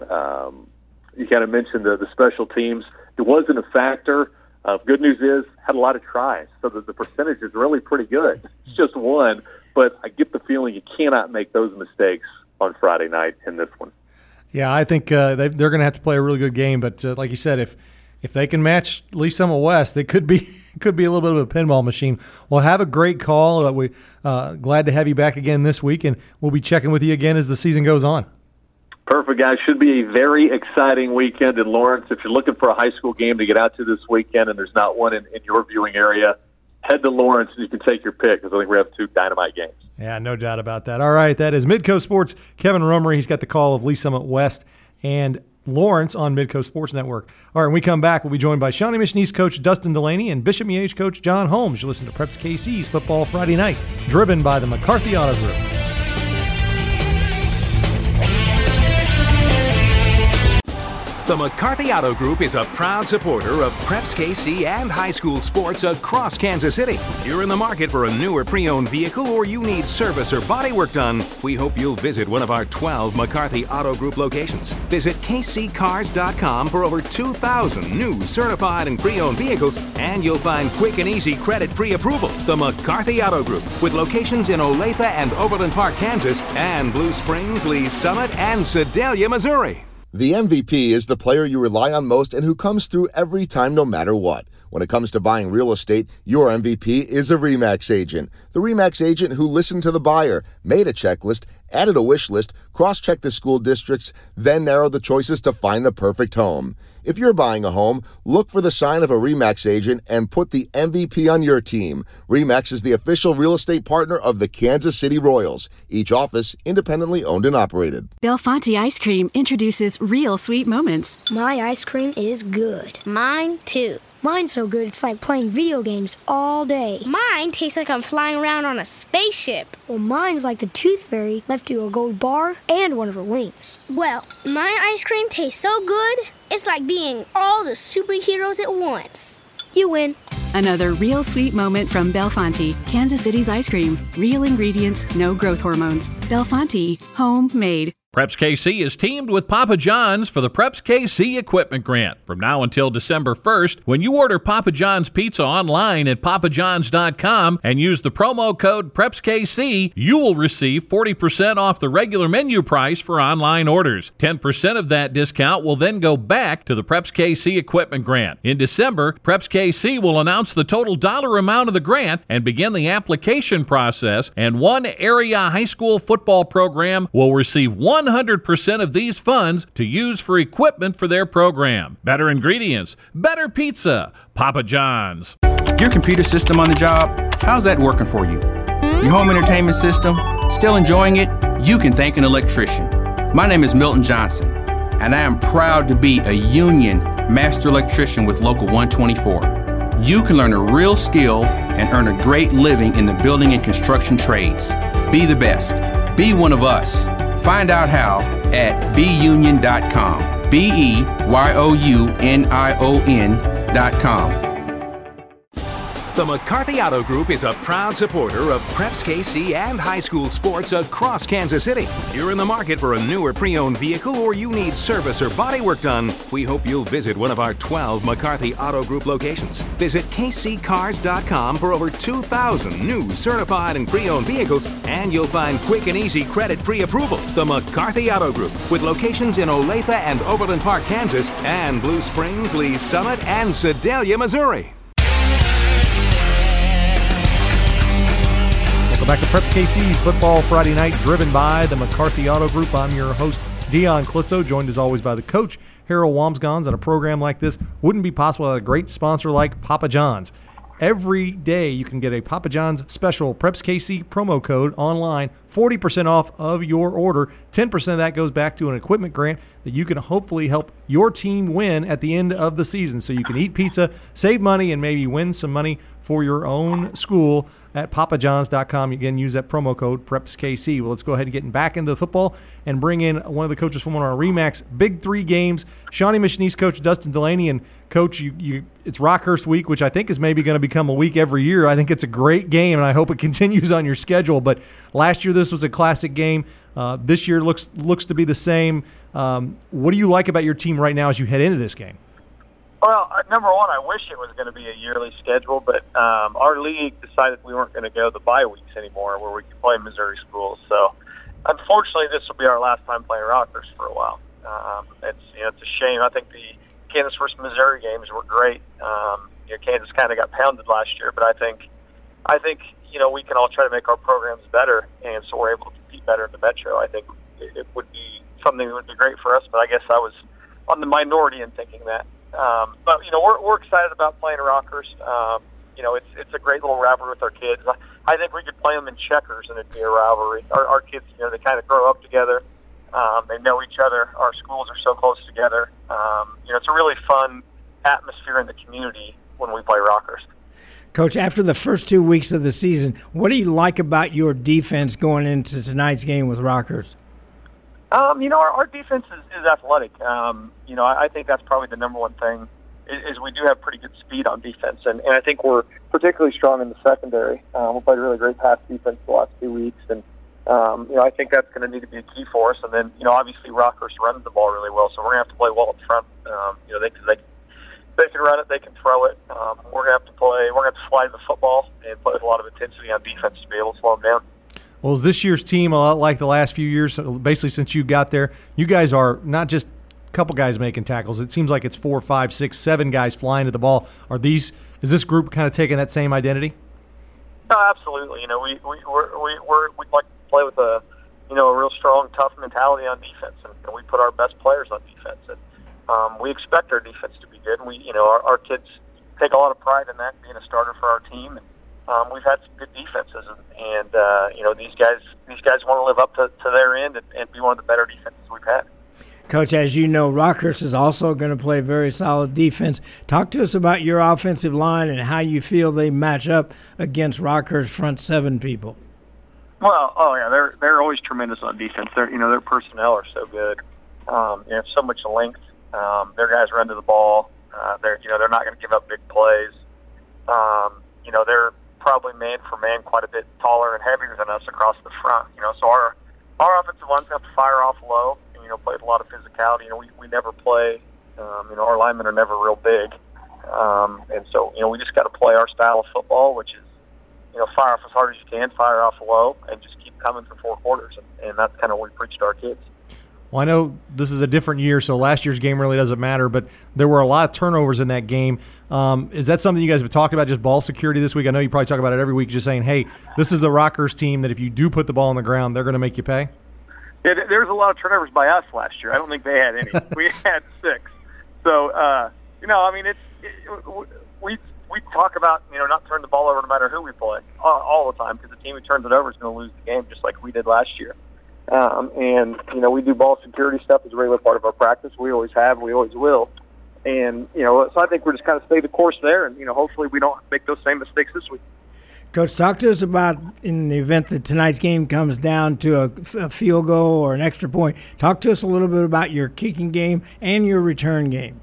the special teams. It wasn't a factor. Good news is, had a lot of tries, so that the percentage is really pretty good. It's just one, but I get the feeling you cannot make those mistakes on Friday night in this one. Yeah, I think they're going to have to play a really good game. But like you said, if they can match Lee Summit West, they could be a little bit of a pinball machine. Well, have a great call. We glad to have you back again this week, and we'll be checking with you again as the season goes on. Perfect, guys. Should be a very exciting weekend in Lawrence. If you're looking for a high school game to get out to this weekend and there's not one in your viewing area, head to Lawrence and you can take your pick, because I think we have 2 dynamite games. Yeah, no doubt about that. All right, that is Midcoast Sports. Kevin Rummery, he's got the call of Lee Summit West and Lawrence on Midcoast Sports Network. All right, when we come back, we'll be joined by Shawnee Mission East coach Dustin Delaney and Bishop Miege coach John Holmes. You listen to Preps KC's Football Friday Night, driven by the McCarthy Auto Group. The McCarthy Auto Group is a proud supporter of Preps KC and high school sports across Kansas City. If you're in the market for a newer pre-owned vehicle or you need service or body work done, we hope you'll visit one of our 12 McCarthy Auto Group locations. Visit kccars.com for over 2,000 new certified and pre-owned vehicles, and you'll find quick and easy credit pre-approval. The McCarthy Auto Group, with locations in Olathe and Overland Park, Kansas, and Blue Springs, Lee Summit, and Sedalia, Missouri. The MVP is the player you rely on most and who comes through every time, no matter what. When it comes to buying real estate, your MVP is a RE/MAX agent. The RE/MAX agent who listened to the buyer, made a checklist, added a wish list, cross-checked the school districts, then narrowed the choices to find the perfect home. If you're buying a home, look for the sign of a RE/MAX agent and put the MVP on your team. RE/MAX is the official real estate partner of the Kansas City Royals. Each office independently owned and operated. Belfonte Ice Cream introduces real sweet moments. My ice cream is good. Mine too. Mine's so good it's like playing video games all day. Mine tastes like I'm flying around on a spaceship. Well, mine's like the Tooth Fairy left you a gold bar and one of her wings. Well, my ice cream tastes so good, it's like being all the superheroes at once. You win. Another real sweet moment from Belfonte, Kansas City's ice cream. Real ingredients, no growth hormones. Belfonte, homemade. Preps KC is teamed with Papa John's for the Preps KC Equipment Grant. From now until December 1st, when you order Papa John's Pizza online at papajohns.com and use the promo code PrepsKC, you will receive 40% off the regular menu price for online orders. 10% of that discount will then go back to the Preps KC Equipment Grant. In December, Preps KC will announce the total dollar amount of the grant and begin the application process, and one area high school football program will receive 100% of these funds to use for equipment for their program. Better ingredients, better pizza, Papa John's. Your computer system on the job, how's that working for you? Your home entertainment system, still enjoying it? You can thank an electrician. My name is Milton Johnson, and I am proud to be a union master electrician with Local 124. You can learn a real skill and earn a great living in the building and construction trades. Be the best. Be one of us. Find out how at beunion.com. BEYOUNION.com. The McCarthy Auto Group is a proud supporter of Preps KC and high school sports across Kansas City. If you're in the market for a newer pre-owned vehicle or you need service or body work done, we hope you'll visit one of our 12 McCarthy Auto Group locations. Visit kccars.com for over 2,000 new certified and pre-owned vehicles, and you'll find quick and easy credit pre-approval. The McCarthy Auto Group, with locations in Olathe and Overland Park, Kansas, and Blue Springs, Lee Summit, and Sedalia, Missouri. Back to Preps KC's Football Friday Night, driven by the McCarthy Auto Group. I'm your host, Dion Clisso, joined as always by the coach, Harold Wamsgans. And a program like this wouldn't be possible without a great sponsor like Papa John's. Every day you can get a Papa John's special Preps KC promo code online, 40% off of your order. 10% of that goes back to an equipment grant that you can hopefully help your team win at the end of the season. So you can eat pizza, save money, and maybe win some money for your own school at papajohns.com. Again, use that promo code PrepsKC. Well, let's go ahead and get back into the football and bring in one of the coaches from one of our RE/MAX Big Three games, Shawnee Mission East coach Dustin Delaney. And, Coach, it's Rockhurst week, which I think is maybe going to become a week every year. I think it's a great game, and I hope it continues on your schedule. But last year this was a classic game. This year looks to be the same. What do you like about your team right now as you head into this game? Well, number one, I wish it was going to be a yearly schedule, but our league decided we weren't going to go the bye weeks anymore where we could play Missouri schools. So, unfortunately, this will be our last time playing Rockhurst for a while. It's a shame. I think the Kansas versus Missouri games were great. Kansas kind of got pounded last year, but I think we can all try to make our programs better, and so we're able to compete better in the Metro. I think it would be something that would be great for us, but I guess I was on the minority in thinking that. But we're excited about playing Rockhurst. It's a great little rivalry with our kids. I think we could play them in checkers and it'd be a rivalry. Our kids, they kind of grow up together. They know each other. Our schools are so close together. It's a really fun atmosphere in the community when we play Rockhurst. Coach, after the first 2 weeks of the season, what do you like about your defense going into tonight's game with Rockhurst? Our defense is athletic. I think that's probably the number one thing is we do have pretty good speed on defense, and I think we're particularly strong in the secondary. We played a really great pass defense the last 2 weeks, and I think that's going to need to be a key for us. And then, obviously Rockhurst runs the ball really well, so we're going to have to play well up front. They can run it, they can throw it. We're going to have to slide the football and play with a lot of intensity on defense to be able to slow them down. Well, is this year's team a lot like the last few years? Basically, since you got there, you guys are not just a couple guys making tackles. It seems like it's 4, 5, 6, 7 guys flying to the ball. Is this group kind of taking that same identity? No, absolutely. We like to play with a real strong, tough mentality on defense, and we put our best players on defense. And we expect our defense to be good. And our kids take a lot of pride in that, being a starter for our team. And we've had some good defenses, and these guys want to live up to their end and be one of the better defenses we've had. Coach, as you know, Rockhurst is also going to play very solid defense. Talk to us about your offensive line and how you feel they match up against Rockhurst's front seven people. Well, they're always tremendous on defense. Their personnel are so good. They have so much length. Their guys run to the ball. They're not going to give up big plays. They're probably man for man quite a bit taller and heavier than us across the front. So our offensive line's have to fire off low. Play with a lot of physicality. We never play. Our linemen are never real big, and so we just got to play our style of football, which is fire off as hard as you can, fire off low, and just keep coming for 4 quarters. And that's kind of what we preach to our kids. Well, I know this is a different year, so last year's game really doesn't matter, but there were a lot of turnovers in that game. Is that something you guys have talked about, just ball security this week? I know you probably talk about it every week, just saying, hey, this is the Rockhurst team that if you do put the ball on the ground, they're going to make you pay. Yeah, there was a lot of turnovers by us last year. I don't think they had any. We had 6. So, we talk about, not turning the ball over no matter who we play all the time, because the team who turns it over is going to lose the game, just like we did last year. We do ball security stuff as a regular part of our practice. We always have, we always will. And, so I think we're just kind of stay the course there, and, hopefully we don't make those same mistakes this week. Coach, talk to us about, in the event that tonight's game comes down to a field goal or an extra point, talk to us a little bit about your kicking game and your return game.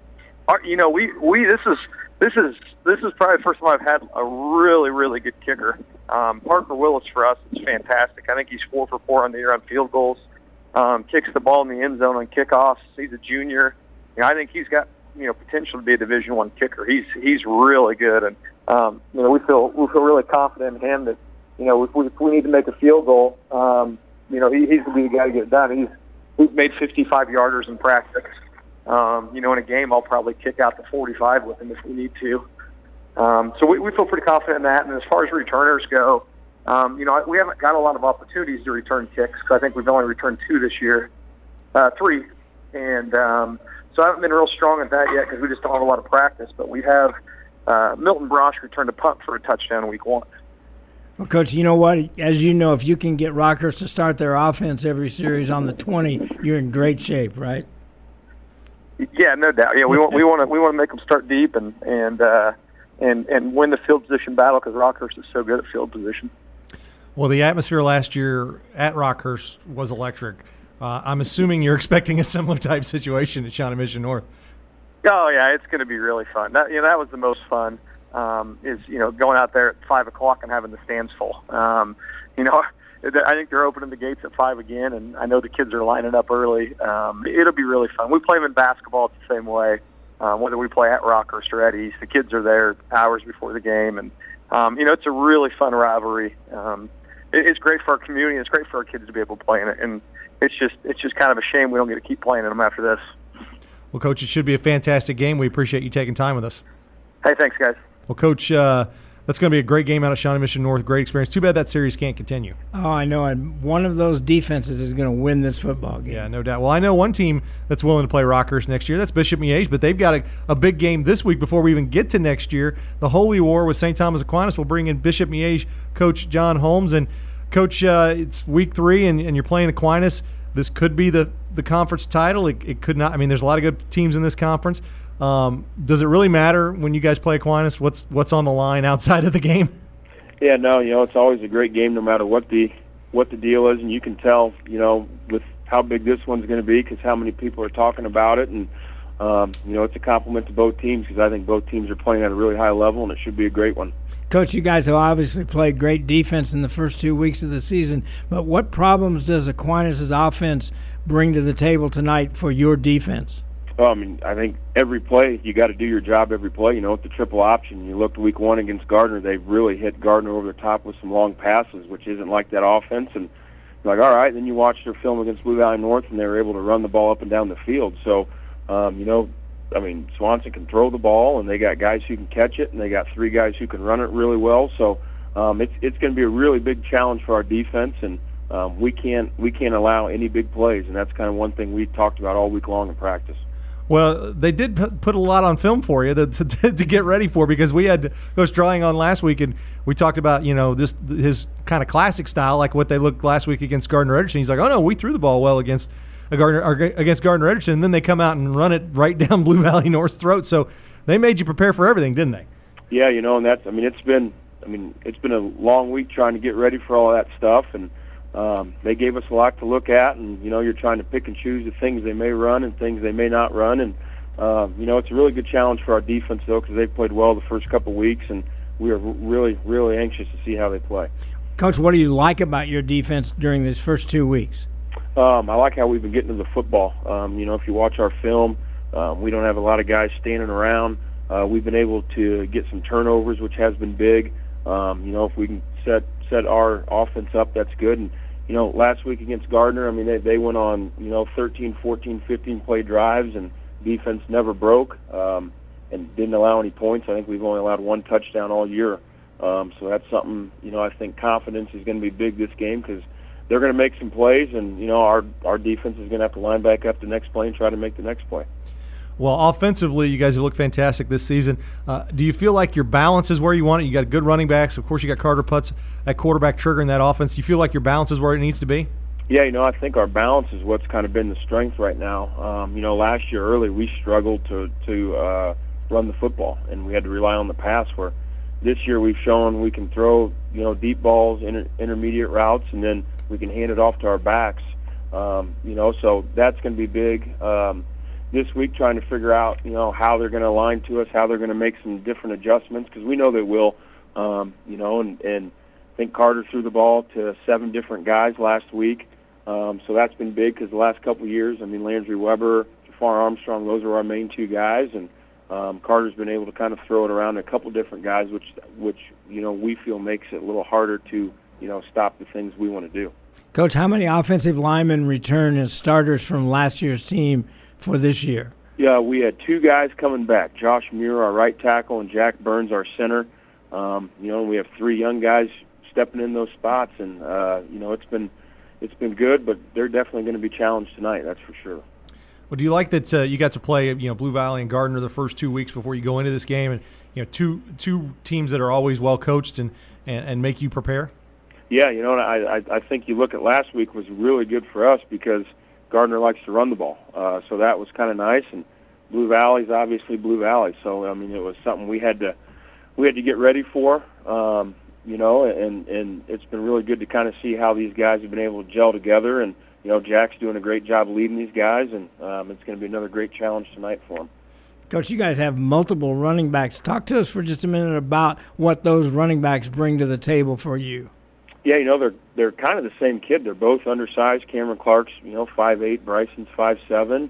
This is probably the first time I've had a really, really good kicker. Parker Willis for us is fantastic. I think he's 4 for 4 on the year on field goals. Kicks the ball in the end zone on kickoffs. He's a junior. I think he's got potential to be a Division I kicker. He's really good, and we feel really confident in him that if we need to make a field goal, he's going to be the guy to get it done. He's made 55-yarders in practice. In a game, I'll probably kick out the 45 with him if we need to. So we feel pretty confident in that. And as far as returners go, we haven't got a lot of opportunities to return kicks, because I think we've only returned 2 this year, 3. And so I haven't been real strong at that yet because we just don't have a lot of practice. But we have Milton Brosh returned a punt for a touchdown in week 1. Well, Coach, you know what? As you know, if you can get Rockhurst to start their offense every series on the 20, you're in great shape, right? Yeah, no doubt. Yeah, we want to make them start deep and win the field position battle, because Rockhurst is so good at field position. Well, the atmosphere last year at Rockhurst was electric. I'm assuming you're expecting a similar type situation at Shawnee Mission North. Oh yeah, it's going to be really fun. That was the most fun. Is going out there at 5 o'clock and having the stands full. I think they're opening the gates at 5 again, and I know the kids are lining up early. It'll be really fun. We play them in basketball the same way. Whether we play at Rockhurst or at East, the kids are there hours before the game, and it's a really fun rivalry. It's great for our community. It's great for our kids to be able to play in it, and it's just kind of a shame we don't get to keep playing in them after this. Well, Coach, it should be a fantastic game. We appreciate you taking time with us. Hey, thanks, guys. Well, Coach, that's going to be a great game out of Shawnee Mission North. Great experience. Too bad that series can't continue. Oh, I know. And one of those defenses is going to win this football game. Yeah, no doubt. Well, I know one team that's willing to play Rockhurst next year. That's Bishop Miege, but they've got a big game this week before we even get to next year. The Holy War with St. Thomas Aquinas will bring in Bishop Miege coach John Holmes. And, Coach, it's week 3, and you're playing Aquinas. This could be the conference title. It could not. I mean, there's a lot of good teams in this conference. Does it really matter when you guys play Aquinas? What's on the line outside of the game? Yeah, no, it's always a great game no matter what the deal is, and you can tell, with how big this one's going to be because how many people are talking about it, and it's a compliment to both teams because I think both teams are playing at a really high level, and it should be a great one. Coach, you guys have obviously played great defense in the first 2 weeks of the season, but what problems does Aquinas' offense bring to the table tonight for your defense? Well, I mean, I think every play, you got to do your job every play. With the triple option, you looked week 1 against Gardner, they've really hit Gardner over the top with some long passes, which isn't like that offense. And you're like, all right, then you watch their film against Blue Valley North, and they were able to run the ball up and down the field. So, Swanson can throw the ball, and they got guys who can catch it, and they got 3 guys who can run it really well. So it's going to be a really big challenge for our defense, and we can't allow any big plays, and that's kind of one thing we talked about all week long in practice. Well, they did put a lot on film for you to get ready for, because we had Coach Drying on last week, and we talked about, his kind of classic style, like what they looked last week against Gardner Edgerton. He's like, oh, no, we threw the ball well against Gardner Edgerton, and then they come out and run it right down Blue Valley North's throat. So they made you prepare for everything, didn't they? Yeah, and it's been a long week trying to get ready for all that stuff, and they gave us a lot to look at, and you're trying to pick and choose the things they may run and things they may not run, and it's a really good challenge for our defense though, because they've played well the first couple of weeks, and we are really, really anxious to see how they play. Coach, what do you like about your defense during these first 2 weeks? I like how we've been getting to the football. If you watch our film, we don't have a lot of guys standing around. We've been able to get some turnovers, which has been big. If we can set our offense up, that's good. And last week against Gardner, they went on 13, 14, 15 play drives, and defense never broke and didn't allow any points. I think we've only allowed one touchdown all year. So that's something, I think confidence is going to be big this game, because they're going to make some plays, and our defense is going to have to line back up the next play and try to make the next play. Well, offensively, you guys have looked fantastic this season. Do you feel like your balance is where you want it? You got good running backs. Of course, you got Carter Putz at quarterback triggering that offense. Do you feel like your balance is where it needs to be? Yeah, I think our balance is what's kind of been the strength right now. Last year early, we struggled to run the football, and we had to rely on the pass, where this year we've shown we can throw, deep balls, intermediate routes, and then we can hand it off to our backs. So that's going to be big. This week, trying to figure out, how they're going to align to us, how they're going to make some different adjustments, because we know they will. And I think Carter threw the ball to 7 different guys last week. So that's been big, because the last couple of years, Landry Weber, Jafar Armstrong, those are our main 2 guys, and Carter's been able to kind of throw it around a couple different guys, which we feel makes it a little harder to stop the things we want to do. Coach, how many offensive linemen return as starters from last year's team for this year? Yeah, we had 2 guys coming back, Josh Muir, our right tackle, and Jack Burns, our center. We have 3 young guys stepping in those spots, and it's been good, but they're definitely going to be challenged tonight, that's for sure. Well, do you like that you got to play Blue Valley and Gardner the first 2 weeks before you go into this game, and two teams that are always well coached and make you prepare? Yeah, I think you look at last week was really good for us, because Gardner likes to run the ball, so that was kind of nice. And Blue Valley's obviously Blue Valley, so it was something we had to get ready for, and it's been really good to kind of see how these guys have been able to gel together. And Jack's doing a great job leading these guys, and it's going to be another great challenge tonight for them. Coach, you guys have multiple running backs. Talk to us for just a minute about what those running backs bring to the table for you. Yeah, they're kind of the same kid. They're both undersized. Cameron Clark's 5'8", Bryson's 5'7",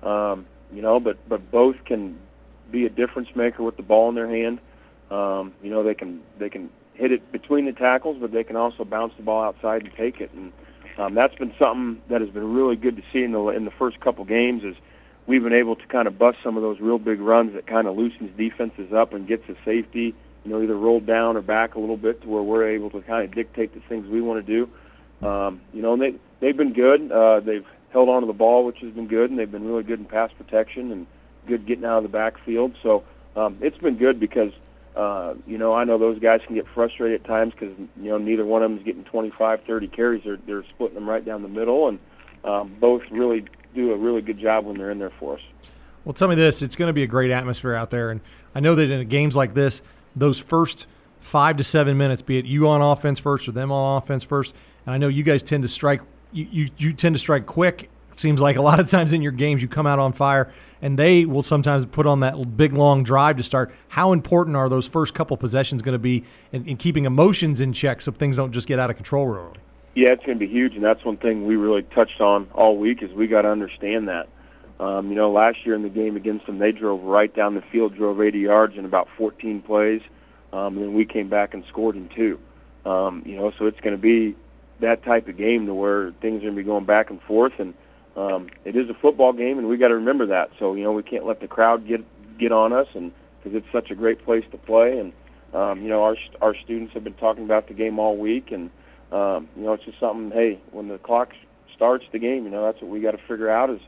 but both can be a difference maker with the ball in their hand. They can hit it between the tackles, but they can also bounce the ball outside and take it. And that's been something that has been really good to see in the first couple games, is we've been able to kind of bust some of those real big runs that kind of loosens defenses up and gets a safety, either rolled down or back a little bit, to where we're able to kind of dictate the things we want to do. And they've been good. They've held on to the ball, which has been good, and they've been really good in pass protection and good getting out of the backfield. So it's been good, because I know those guys can get frustrated at times, because neither one of them is getting 25, 30 carries. They're splitting them right down the middle, and both really do a really good job when they're in there for us. Well, tell me this. It's going to be a great atmosphere out there, and I know that in games like this, those first 5 to 7 minutes, be it you on offense first or them on offense first, and I know you guys tend to strike you tend to strike quick. It seems like a lot of times in your games you come out on fire, and they will sometimes put on that big, long drive to start. How important are those first couple possessions going to be in keeping emotions in check so things don't just get out of control real early? Yeah, it's going to be huge, and that's one thing we really touched on all week, is we got to understand that. Last year in the game against them, they drove right down the field, drove 80 yards in about 14 plays, and then we came back and scored in 2. So it's going to be that type of game to where things are going to be going back and forth, and it is a football game, and we got to remember that. So we can't let the crowd get on us, and because it's such a great place to play, and our students have been talking about the game all week, and it's just something. Hey, when the clock starts the game, that's what we got to figure out, is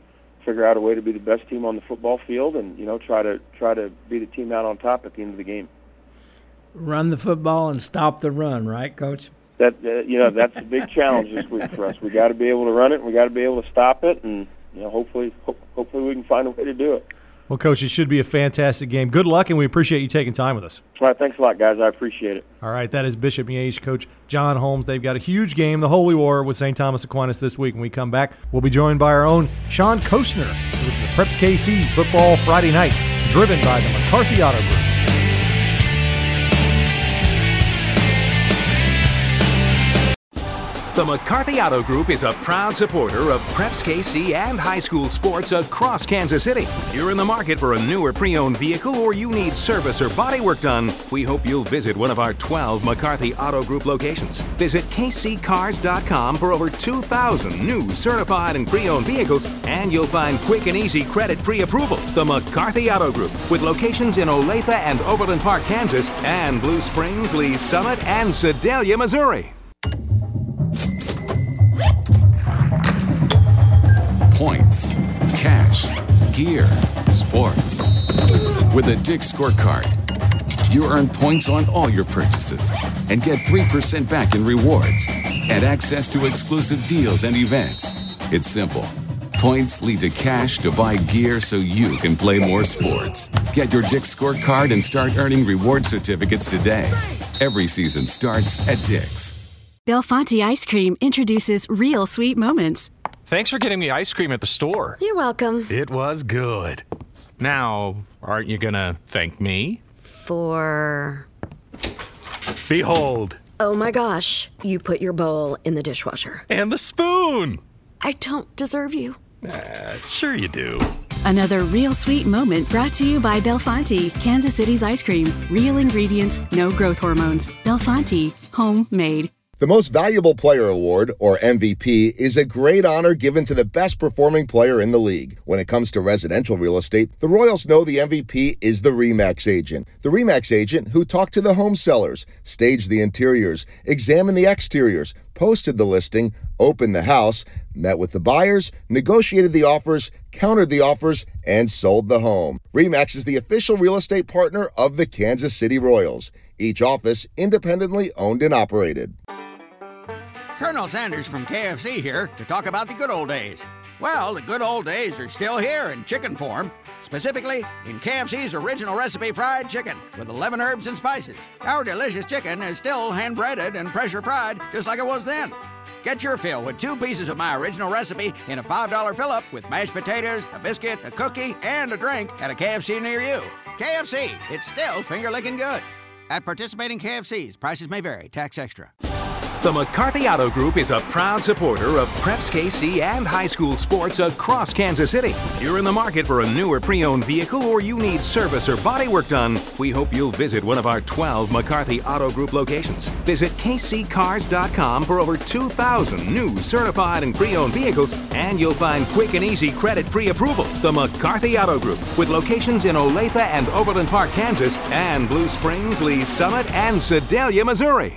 figure out a way to be the best team on the football field, and try to be the team out on top at the end of the game. Run the football and stop the run, right, Coach? That's a big challenge this week for us. We got to be able to run it. We got to be able to stop it, and hopefully we can find a way to do it. Well, Coach, it should be a fantastic game. Good luck, and we appreciate you taking time with us. All right, thanks a lot, guys. I appreciate it. All right, that is Bishop Miege Coach John Holmes. They've got a huge game, the Holy War, with St. Thomas Aquinas this week. When we come back, we'll be joined by our own Sean Kostner, who's the Preps KC's Football Friday Night, driven by the McCarthy Auto Group. The McCarthy Auto Group is a proud supporter of Preps KC and high school sports across Kansas City. If you're in the market for a newer pre-owned vehicle or you need service or body work done, we hope you'll visit one of our 12 McCarthy Auto Group locations. Visit kccars.com for over 2,000 new certified and pre-owned vehicles, and you'll find quick and easy credit pre-approval. The McCarthy Auto Group, with locations in Olathe and Overland Park, Kansas, and Blue Springs, Lee Summit, and Sedalia, Missouri. Points, cash, gear, sports. With a Dick's Scorecard, you earn points on all your purchases and get 3% back in rewards and access to exclusive deals and events. It's simple. Points lead to cash to buy gear so you can play more sports. Get your Dick's Scorecard and start earning reward certificates today. Every season starts at Dick's. Belfonte Ice Cream introduces real sweet moments. Thanks for getting me ice cream at the store. You're welcome. It was good. Now, aren't you gonna thank me? For... Behold. Oh my gosh, you put your bowl in the dishwasher. And the spoon. I don't deserve you. Sure you do. Another real sweet moment brought to you by Belfonte, Kansas City's ice cream. Real ingredients, no growth hormones. Belfonte, homemade. The Most Valuable Player Award, or MVP, is a great honor given to the best performing player in the league. When it comes to residential real estate, the Royals know the MVP is the RE/MAX agent. The RE/MAX agent who talked to the home sellers, staged the interiors, examined the exteriors, posted the listing, opened the house, met with the buyers, negotiated the offers, countered the offers, and sold the home. RE/MAX is the official real estate partner of the Kansas City Royals. Each office independently owned and operated. Colonel Sanders from KFC here to talk about the good old days. Well, the good old days are still here in chicken form, specifically in KFC's original recipe fried chicken with 11 herbs and spices. Our delicious chicken is still hand-breaded and pressure-fried just like it was then. Get your fill with 2 pieces of my original recipe in a $5 fill-up with mashed potatoes, a biscuit, a cookie, and a drink at a KFC near you. KFC, it's still finger-licking good. At participating KFCs, prices may vary, tax extra. The McCarthy Auto Group is a proud supporter of Preps KC and high school sports across Kansas City. If you're in the market for a newer pre-owned vehicle or you need service or body work done, we hope you'll visit one of our 12 McCarthy Auto Group locations. Visit kccars.com for over 2,000 new certified and pre-owned vehicles, and you'll find quick and easy credit pre-approval. The McCarthy Auto Group, with locations in Olathe and Overland Park, Kansas, and Blue Springs, Lee Summit, and Sedalia, Missouri.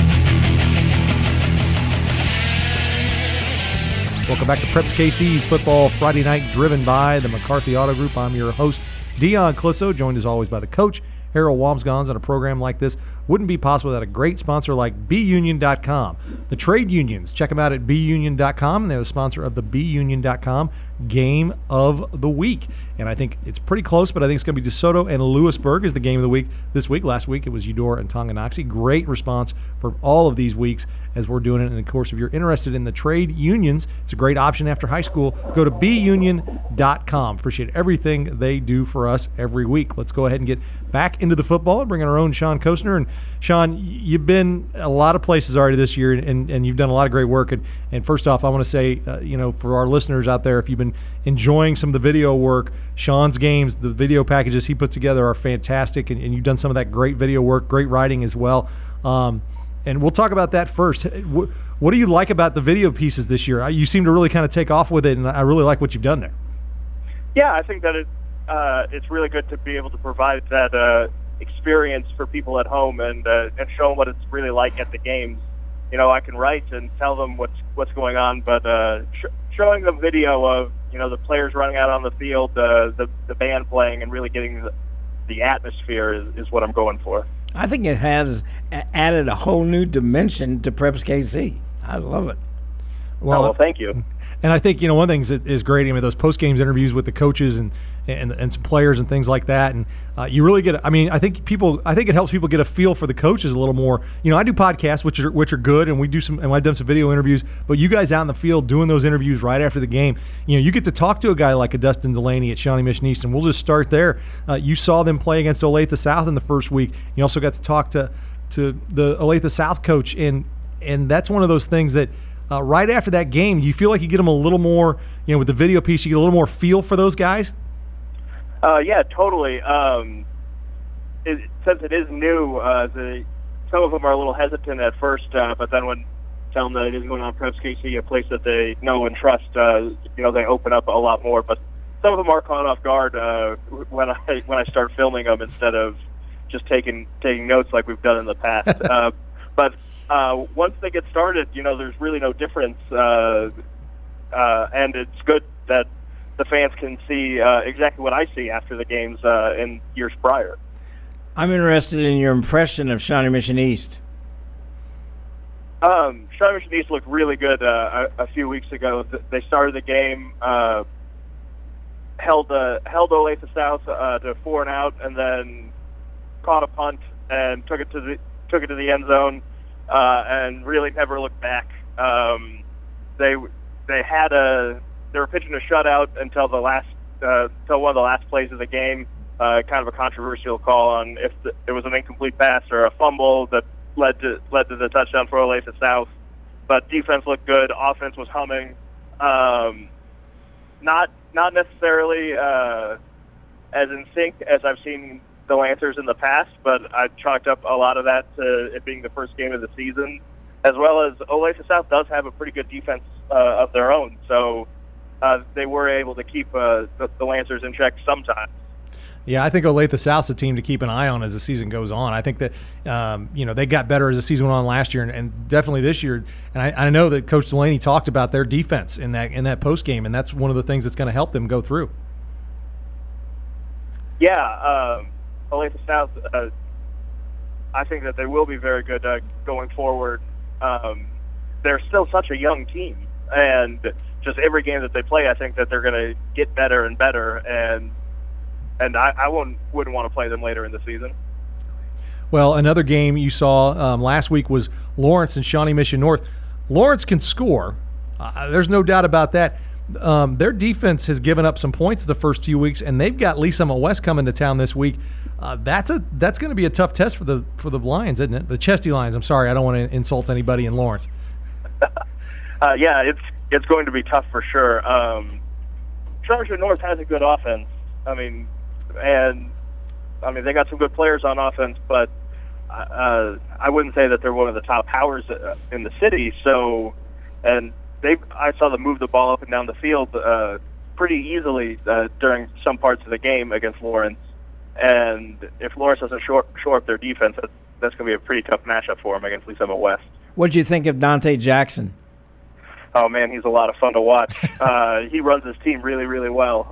Welcome back to Preps KC's Football Friday Night, driven by the McCarthy Auto Group. I'm your host, Dion Clisso, joined as always by the coach, Harold Wamsgans. On a program like this wouldn't be possible without a great sponsor like BUnion.com. The trade unions, check them out at BUnion.com, and they're the sponsor of the BUnion.com Game of the Week. And I think it's pretty close, but I think it's going to be DeSoto and Lewisburg is the Game of the Week this week. Last week it was Eudora and Tonganoxie. Great response for all of these weeks as we're doing it. And of course, if you're interested in the trade unions, it's a great option after high school. Go to BUnion.com. Appreciate everything they do for us every week. Let's go ahead and get back into the football and bring in our own Sean Kostner. And Sean, you've been a lot of places already this year, and you've done a lot of great work. And first off, I want to say, for our listeners out there, if you've been enjoying some of the video work, Sean's games, the video packages he put together are fantastic, and you've done some of that great video work, great writing as well. And we'll talk about that first. What do you like about the video pieces this year? You seem to really kind of take off with it, and I really like what you've done there. Yeah, I think that it's really good to be able to provide that experience for people at home and show them what it's really like at the games. I can write and tell them what's going on, but showing them video of the players running out on the field, the band playing, and really getting the atmosphere is what I'm going for. I think it has added a whole new dimension to Preps KC. I love it. Well, thank you. And I think, one thing is great. I mean, those post-games interviews with the coaches and some players and things like that. And you really get, I think it helps people get a feel for the coaches a little more. I do podcasts, which are good, and I've done some video interviews, but you guys out in the field doing those interviews right after the game, you get to talk to a guy like a Dustin Delaney at Shawnee Mission East, and we'll just start there. You saw them play against Olathe South in the first week. You also got to talk to the Olathe South coach, and that's one of those things that, right after that game, do you feel like you get them a little more, with the video piece, you get a little more feel for those guys? Yeah, totally. Since it is new, some of them are a little hesitant at first, but then when tell them that it is going on Preps KC, a place that they know and trust, they open up a lot more. But some of them are caught off guard when I start filming them instead of just taking notes like we've done in the past. But once they get started, there's really no difference, and it's good that the fans can see exactly what I see after the games in years prior. I'm interested in your impression of Shawnee Mission East. Shawnee Mission East looked really good a few weeks ago. They started the game, held Olathe South to 4 and out, and then caught a punt and took it to the end zone. And really never looked back. They were pitching a shutout until until one of the last plays of the game. Kind of a controversial call on if it was an incomplete pass or a fumble that led to the touchdown for Olathe South. But defense looked good. Offense was humming. Not necessarily as in sync as I've seen the Lancers in the past, but I chalked up a lot of that to it being the first game of the season, as well as Olathe South does have a pretty good defense of their own, so they were able to keep the Lancers in check sometimes. Yeah, I think Olathe South's a team to keep an eye on as the season goes on. I think that they got better as the season went on last year, and definitely this year. And I know that Coach Delaney talked about their defense in that post game, and that's one of the things that's going to help them go through. Yeah. Olathe South, I think that they will be very good going forward. They're still such a young team, and just every game that they play, I think that they're going to get better and better, and I wouldn't want to play them later in the season. Well, another game you saw last week was Lawrence and Shawnee Mission North. Lawrence can score. There's no doubt about that. Their defense has given up some points the first few weeks, and they've got Lee Summit West coming to town this week. That's going to be a tough test for the Lions, isn't it? The Chesty Lions. I'm sorry, I don't want to insult anybody in Lawrence. Yeah, it's going to be tough for sure. Shawnee North has a good offense. They got some good players on offense, but I wouldn't say that they're one of the top powers in the city. So, and I saw them move the ball up and down the field pretty easily during some parts of the game against Lawrence. And if Lawrence doesn't shore up their defense, that's going to be a pretty tough matchup for them against Lee Summit West. What did you think of Dante Jackson? Oh, man, he's a lot of fun to watch. He runs his team really, really well.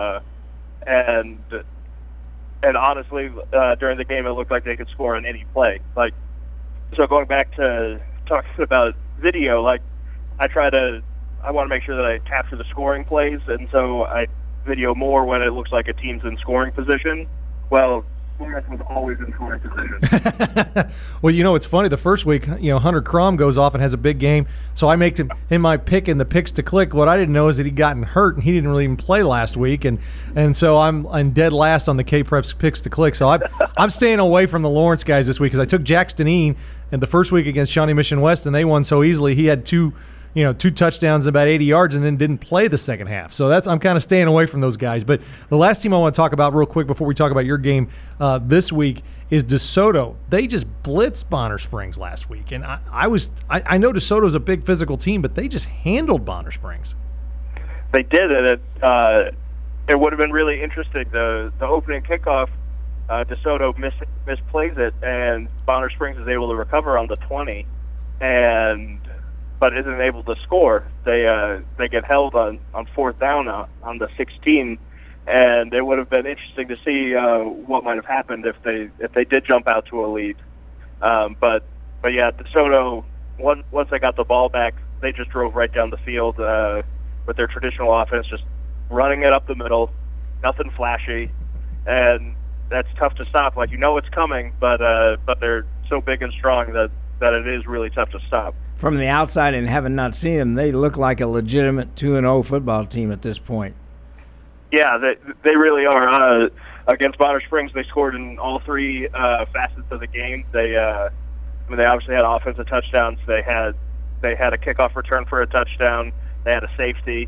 And honestly, during the game, it looked like they could score on any play. So going back to talking about video, I want to make sure that I capture the scoring plays, and so I video more when it looks like a team's in scoring position. Well, Lawrence was always in scoring position. Well, it's funny. The first week, Hunter Crum goes off and has a big game, so I make him my pick in the picks to click. What I didn't know is that he'd gotten hurt and he didn't really even play last week, and so I'm dead last on the K-Preps picks to click. So I'm staying away from the Lawrence guys this week because I took Jack Steneen in the first week against Shawnee Mission West, and they won so easily. He had two touchdowns and about 80 yards and then didn't play the second half. So I'm kind of staying away from those guys. But the last team I want to talk about real quick before we talk about your game this week is DeSoto. They just blitzed Bonner Springs last week. And I know DeSoto's a big physical team, but they just handled Bonner Springs. They did, and it would have been really interesting. The opening kickoff, DeSoto misplays it, and Bonner Springs is able to recover on the 20. And but isn't able to score. They get held on fourth down on the 16, and it would have been interesting to see what might have happened if they did jump out to a lead. But yeah, DeSoto, once they got the ball back, they just drove right down the field with their traditional offense, just running it up the middle, nothing flashy, and that's tough to stop. Like, it's coming, but they're so big and strong that it is really tough to stop. From the outside and having not seen them, they look like a legitimate 2-0 football team at this point. Yeah, they really are. Against Bonner Springs, they scored in all three facets of the game. They obviously had offensive touchdowns. They had a kickoff return for a touchdown. They had a safety.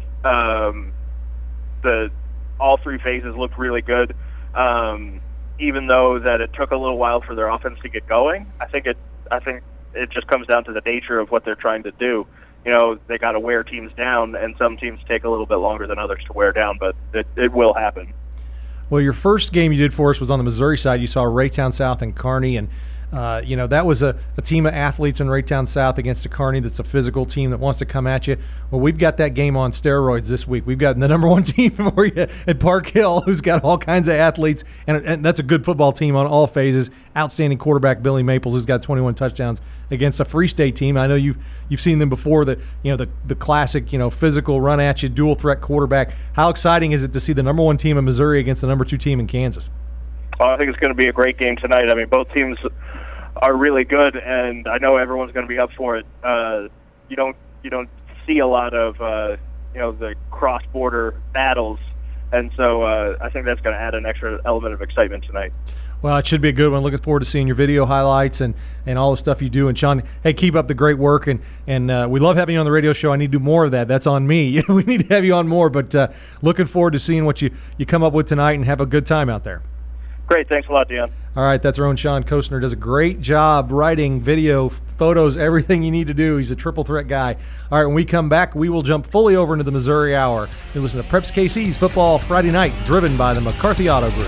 All three phases looked really good. Even though that it took a little while for their offense to get going, I think it just comes down to the nature of what they're trying to do. They got to wear teams down, and some teams take a little bit longer than others to wear down, but it will happen. Well, your first game you did for us was on the Missouri side. You saw Raytown South and Kearney, and that was a team of athletes in Raytown South against a Kearney that's a physical team that wants to come at you. Well, we've got that game on steroids this week. We've got the number one team for you at Park Hill, who's got all kinds of athletes, and that's a good football team on all phases. Outstanding quarterback Billy Maples, who's got 21 touchdowns against a Free State team. I know you've seen them before. The classic physical run at you dual threat quarterback. How exciting is it to see the number one team in Missouri against the number two team in Kansas? Oh, I think it's going to be a great game tonight. I mean, both teams are really good, and I know everyone's going to be up for it. You don't see a lot of the cross-border battles, and so I think that's going to add an extra element of excitement tonight. Well, it should be a good one. Looking forward to seeing your video highlights and all the stuff you do. And Sean, hey, keep up the great work, and we love having you on the radio show. I need to do more of that. That's on me. We need to have you on more, but looking forward to seeing what you come up with tonight, and have a good time out there. Great. Thanks a lot, Dion. All right, that's our own Sean Kostner. Does a great job writing video, photos, everything you need to do. He's a triple threat guy. All right, when we come back, we will jump fully over into the Missouri Hour. You listen to Preps KC's Football Friday Night, driven by the McCarthy Auto Group.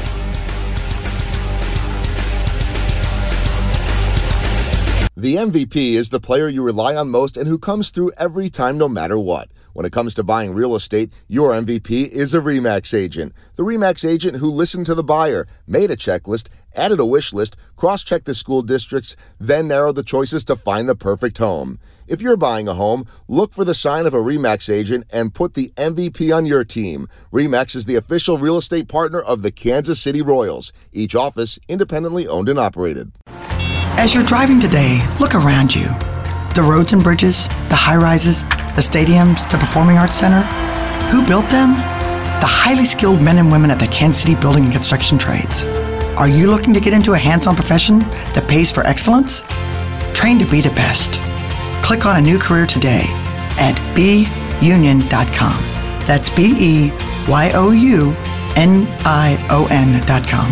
The MVP is the player you rely on most and who comes through every time no matter what. When it comes to buying real estate, your MVP is a RE/MAX agent. The RE/MAX agent who listened to the buyer, made a checklist, added a wish list, cross-checked the school districts, then narrowed the choices to find the perfect home. If you're buying a home, look for the sign of a RE/MAX agent and put the MVP on your team. RE/MAX is the official real estate partner of the Kansas City Royals. Each office independently owned and operated. As you're driving today, look around you. The roads and bridges, the high-rises, the stadiums, the Performing Arts Center. Who built them? The highly skilled men and women at the Kansas City Building and Construction Trades. Are you looking to get into a hands-on profession that pays for excellence? Train to be the best. Click on a new career today at beunion.com. That's BEYOUNION.com.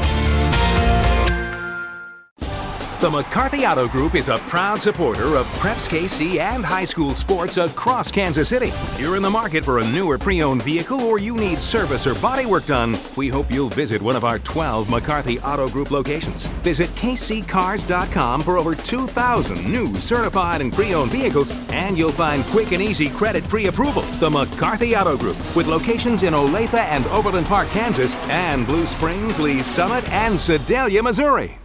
The McCarthy Auto Group is a proud supporter of Preps KC and high school sports across Kansas City. If you're in the market for a newer pre-owned vehicle or you need service or body work done, we hope you'll visit one of our 12 McCarthy Auto Group locations. Visit kccars.com for over 2,000 new certified and pre-owned vehicles, and you'll find quick and easy credit pre-approval. The McCarthy Auto Group, with locations in Olathe and Overland Park, Kansas, and Blue Springs, Lee Summit, and Sedalia, Missouri.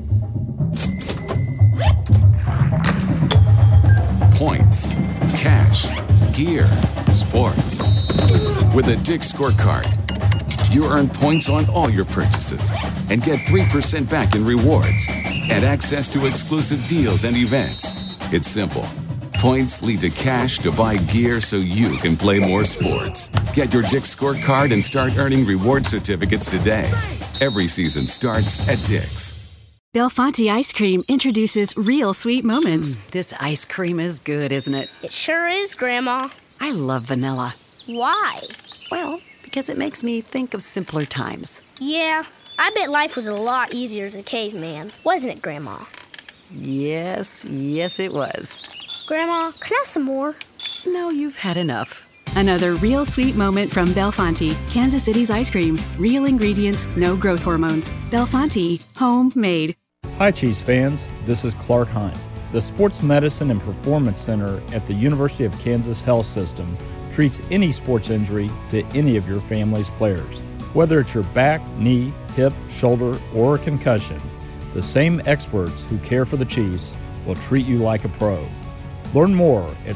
Points, cash, gear, sports. With a Dick's Scorecard, you earn points on all your purchases and get 3% back in rewards and access to exclusive deals and events. It's simple. Points lead to cash to buy gear so you can play more sports. Get your Dick's Scorecard and start earning reward certificates today. Every season starts at Dick's. Belfonte Ice Cream introduces real sweet moments. This ice cream is good, isn't it? It sure is, Grandma. I love vanilla. Why? Well, because it makes me think of simpler times. Yeah, I bet life was a lot easier as a caveman. Wasn't it, Grandma? Yes, it was. Grandma, can I have some more? No, you've had enough. Another real sweet moment from Belfonte, Kansas City's ice cream. Real ingredients, no growth hormones. Belfonte, homemade. Hi, cheese fans. This is Clark Hine. The Sports Medicine and Performance Center at the University of Kansas Health System treats any sports injury to any of your family's players. Whether it's your back, knee, hip, shoulder, or a concussion, the same experts who care for the Chiefs will treat you like a pro. Learn more at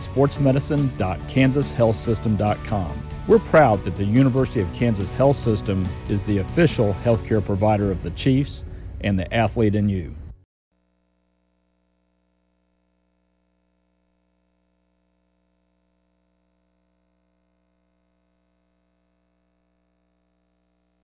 sportsmedicine.kansashealthsystem.com. We're proud that the University of Kansas Health System is the official healthcare provider of the Chiefs and the athlete in you.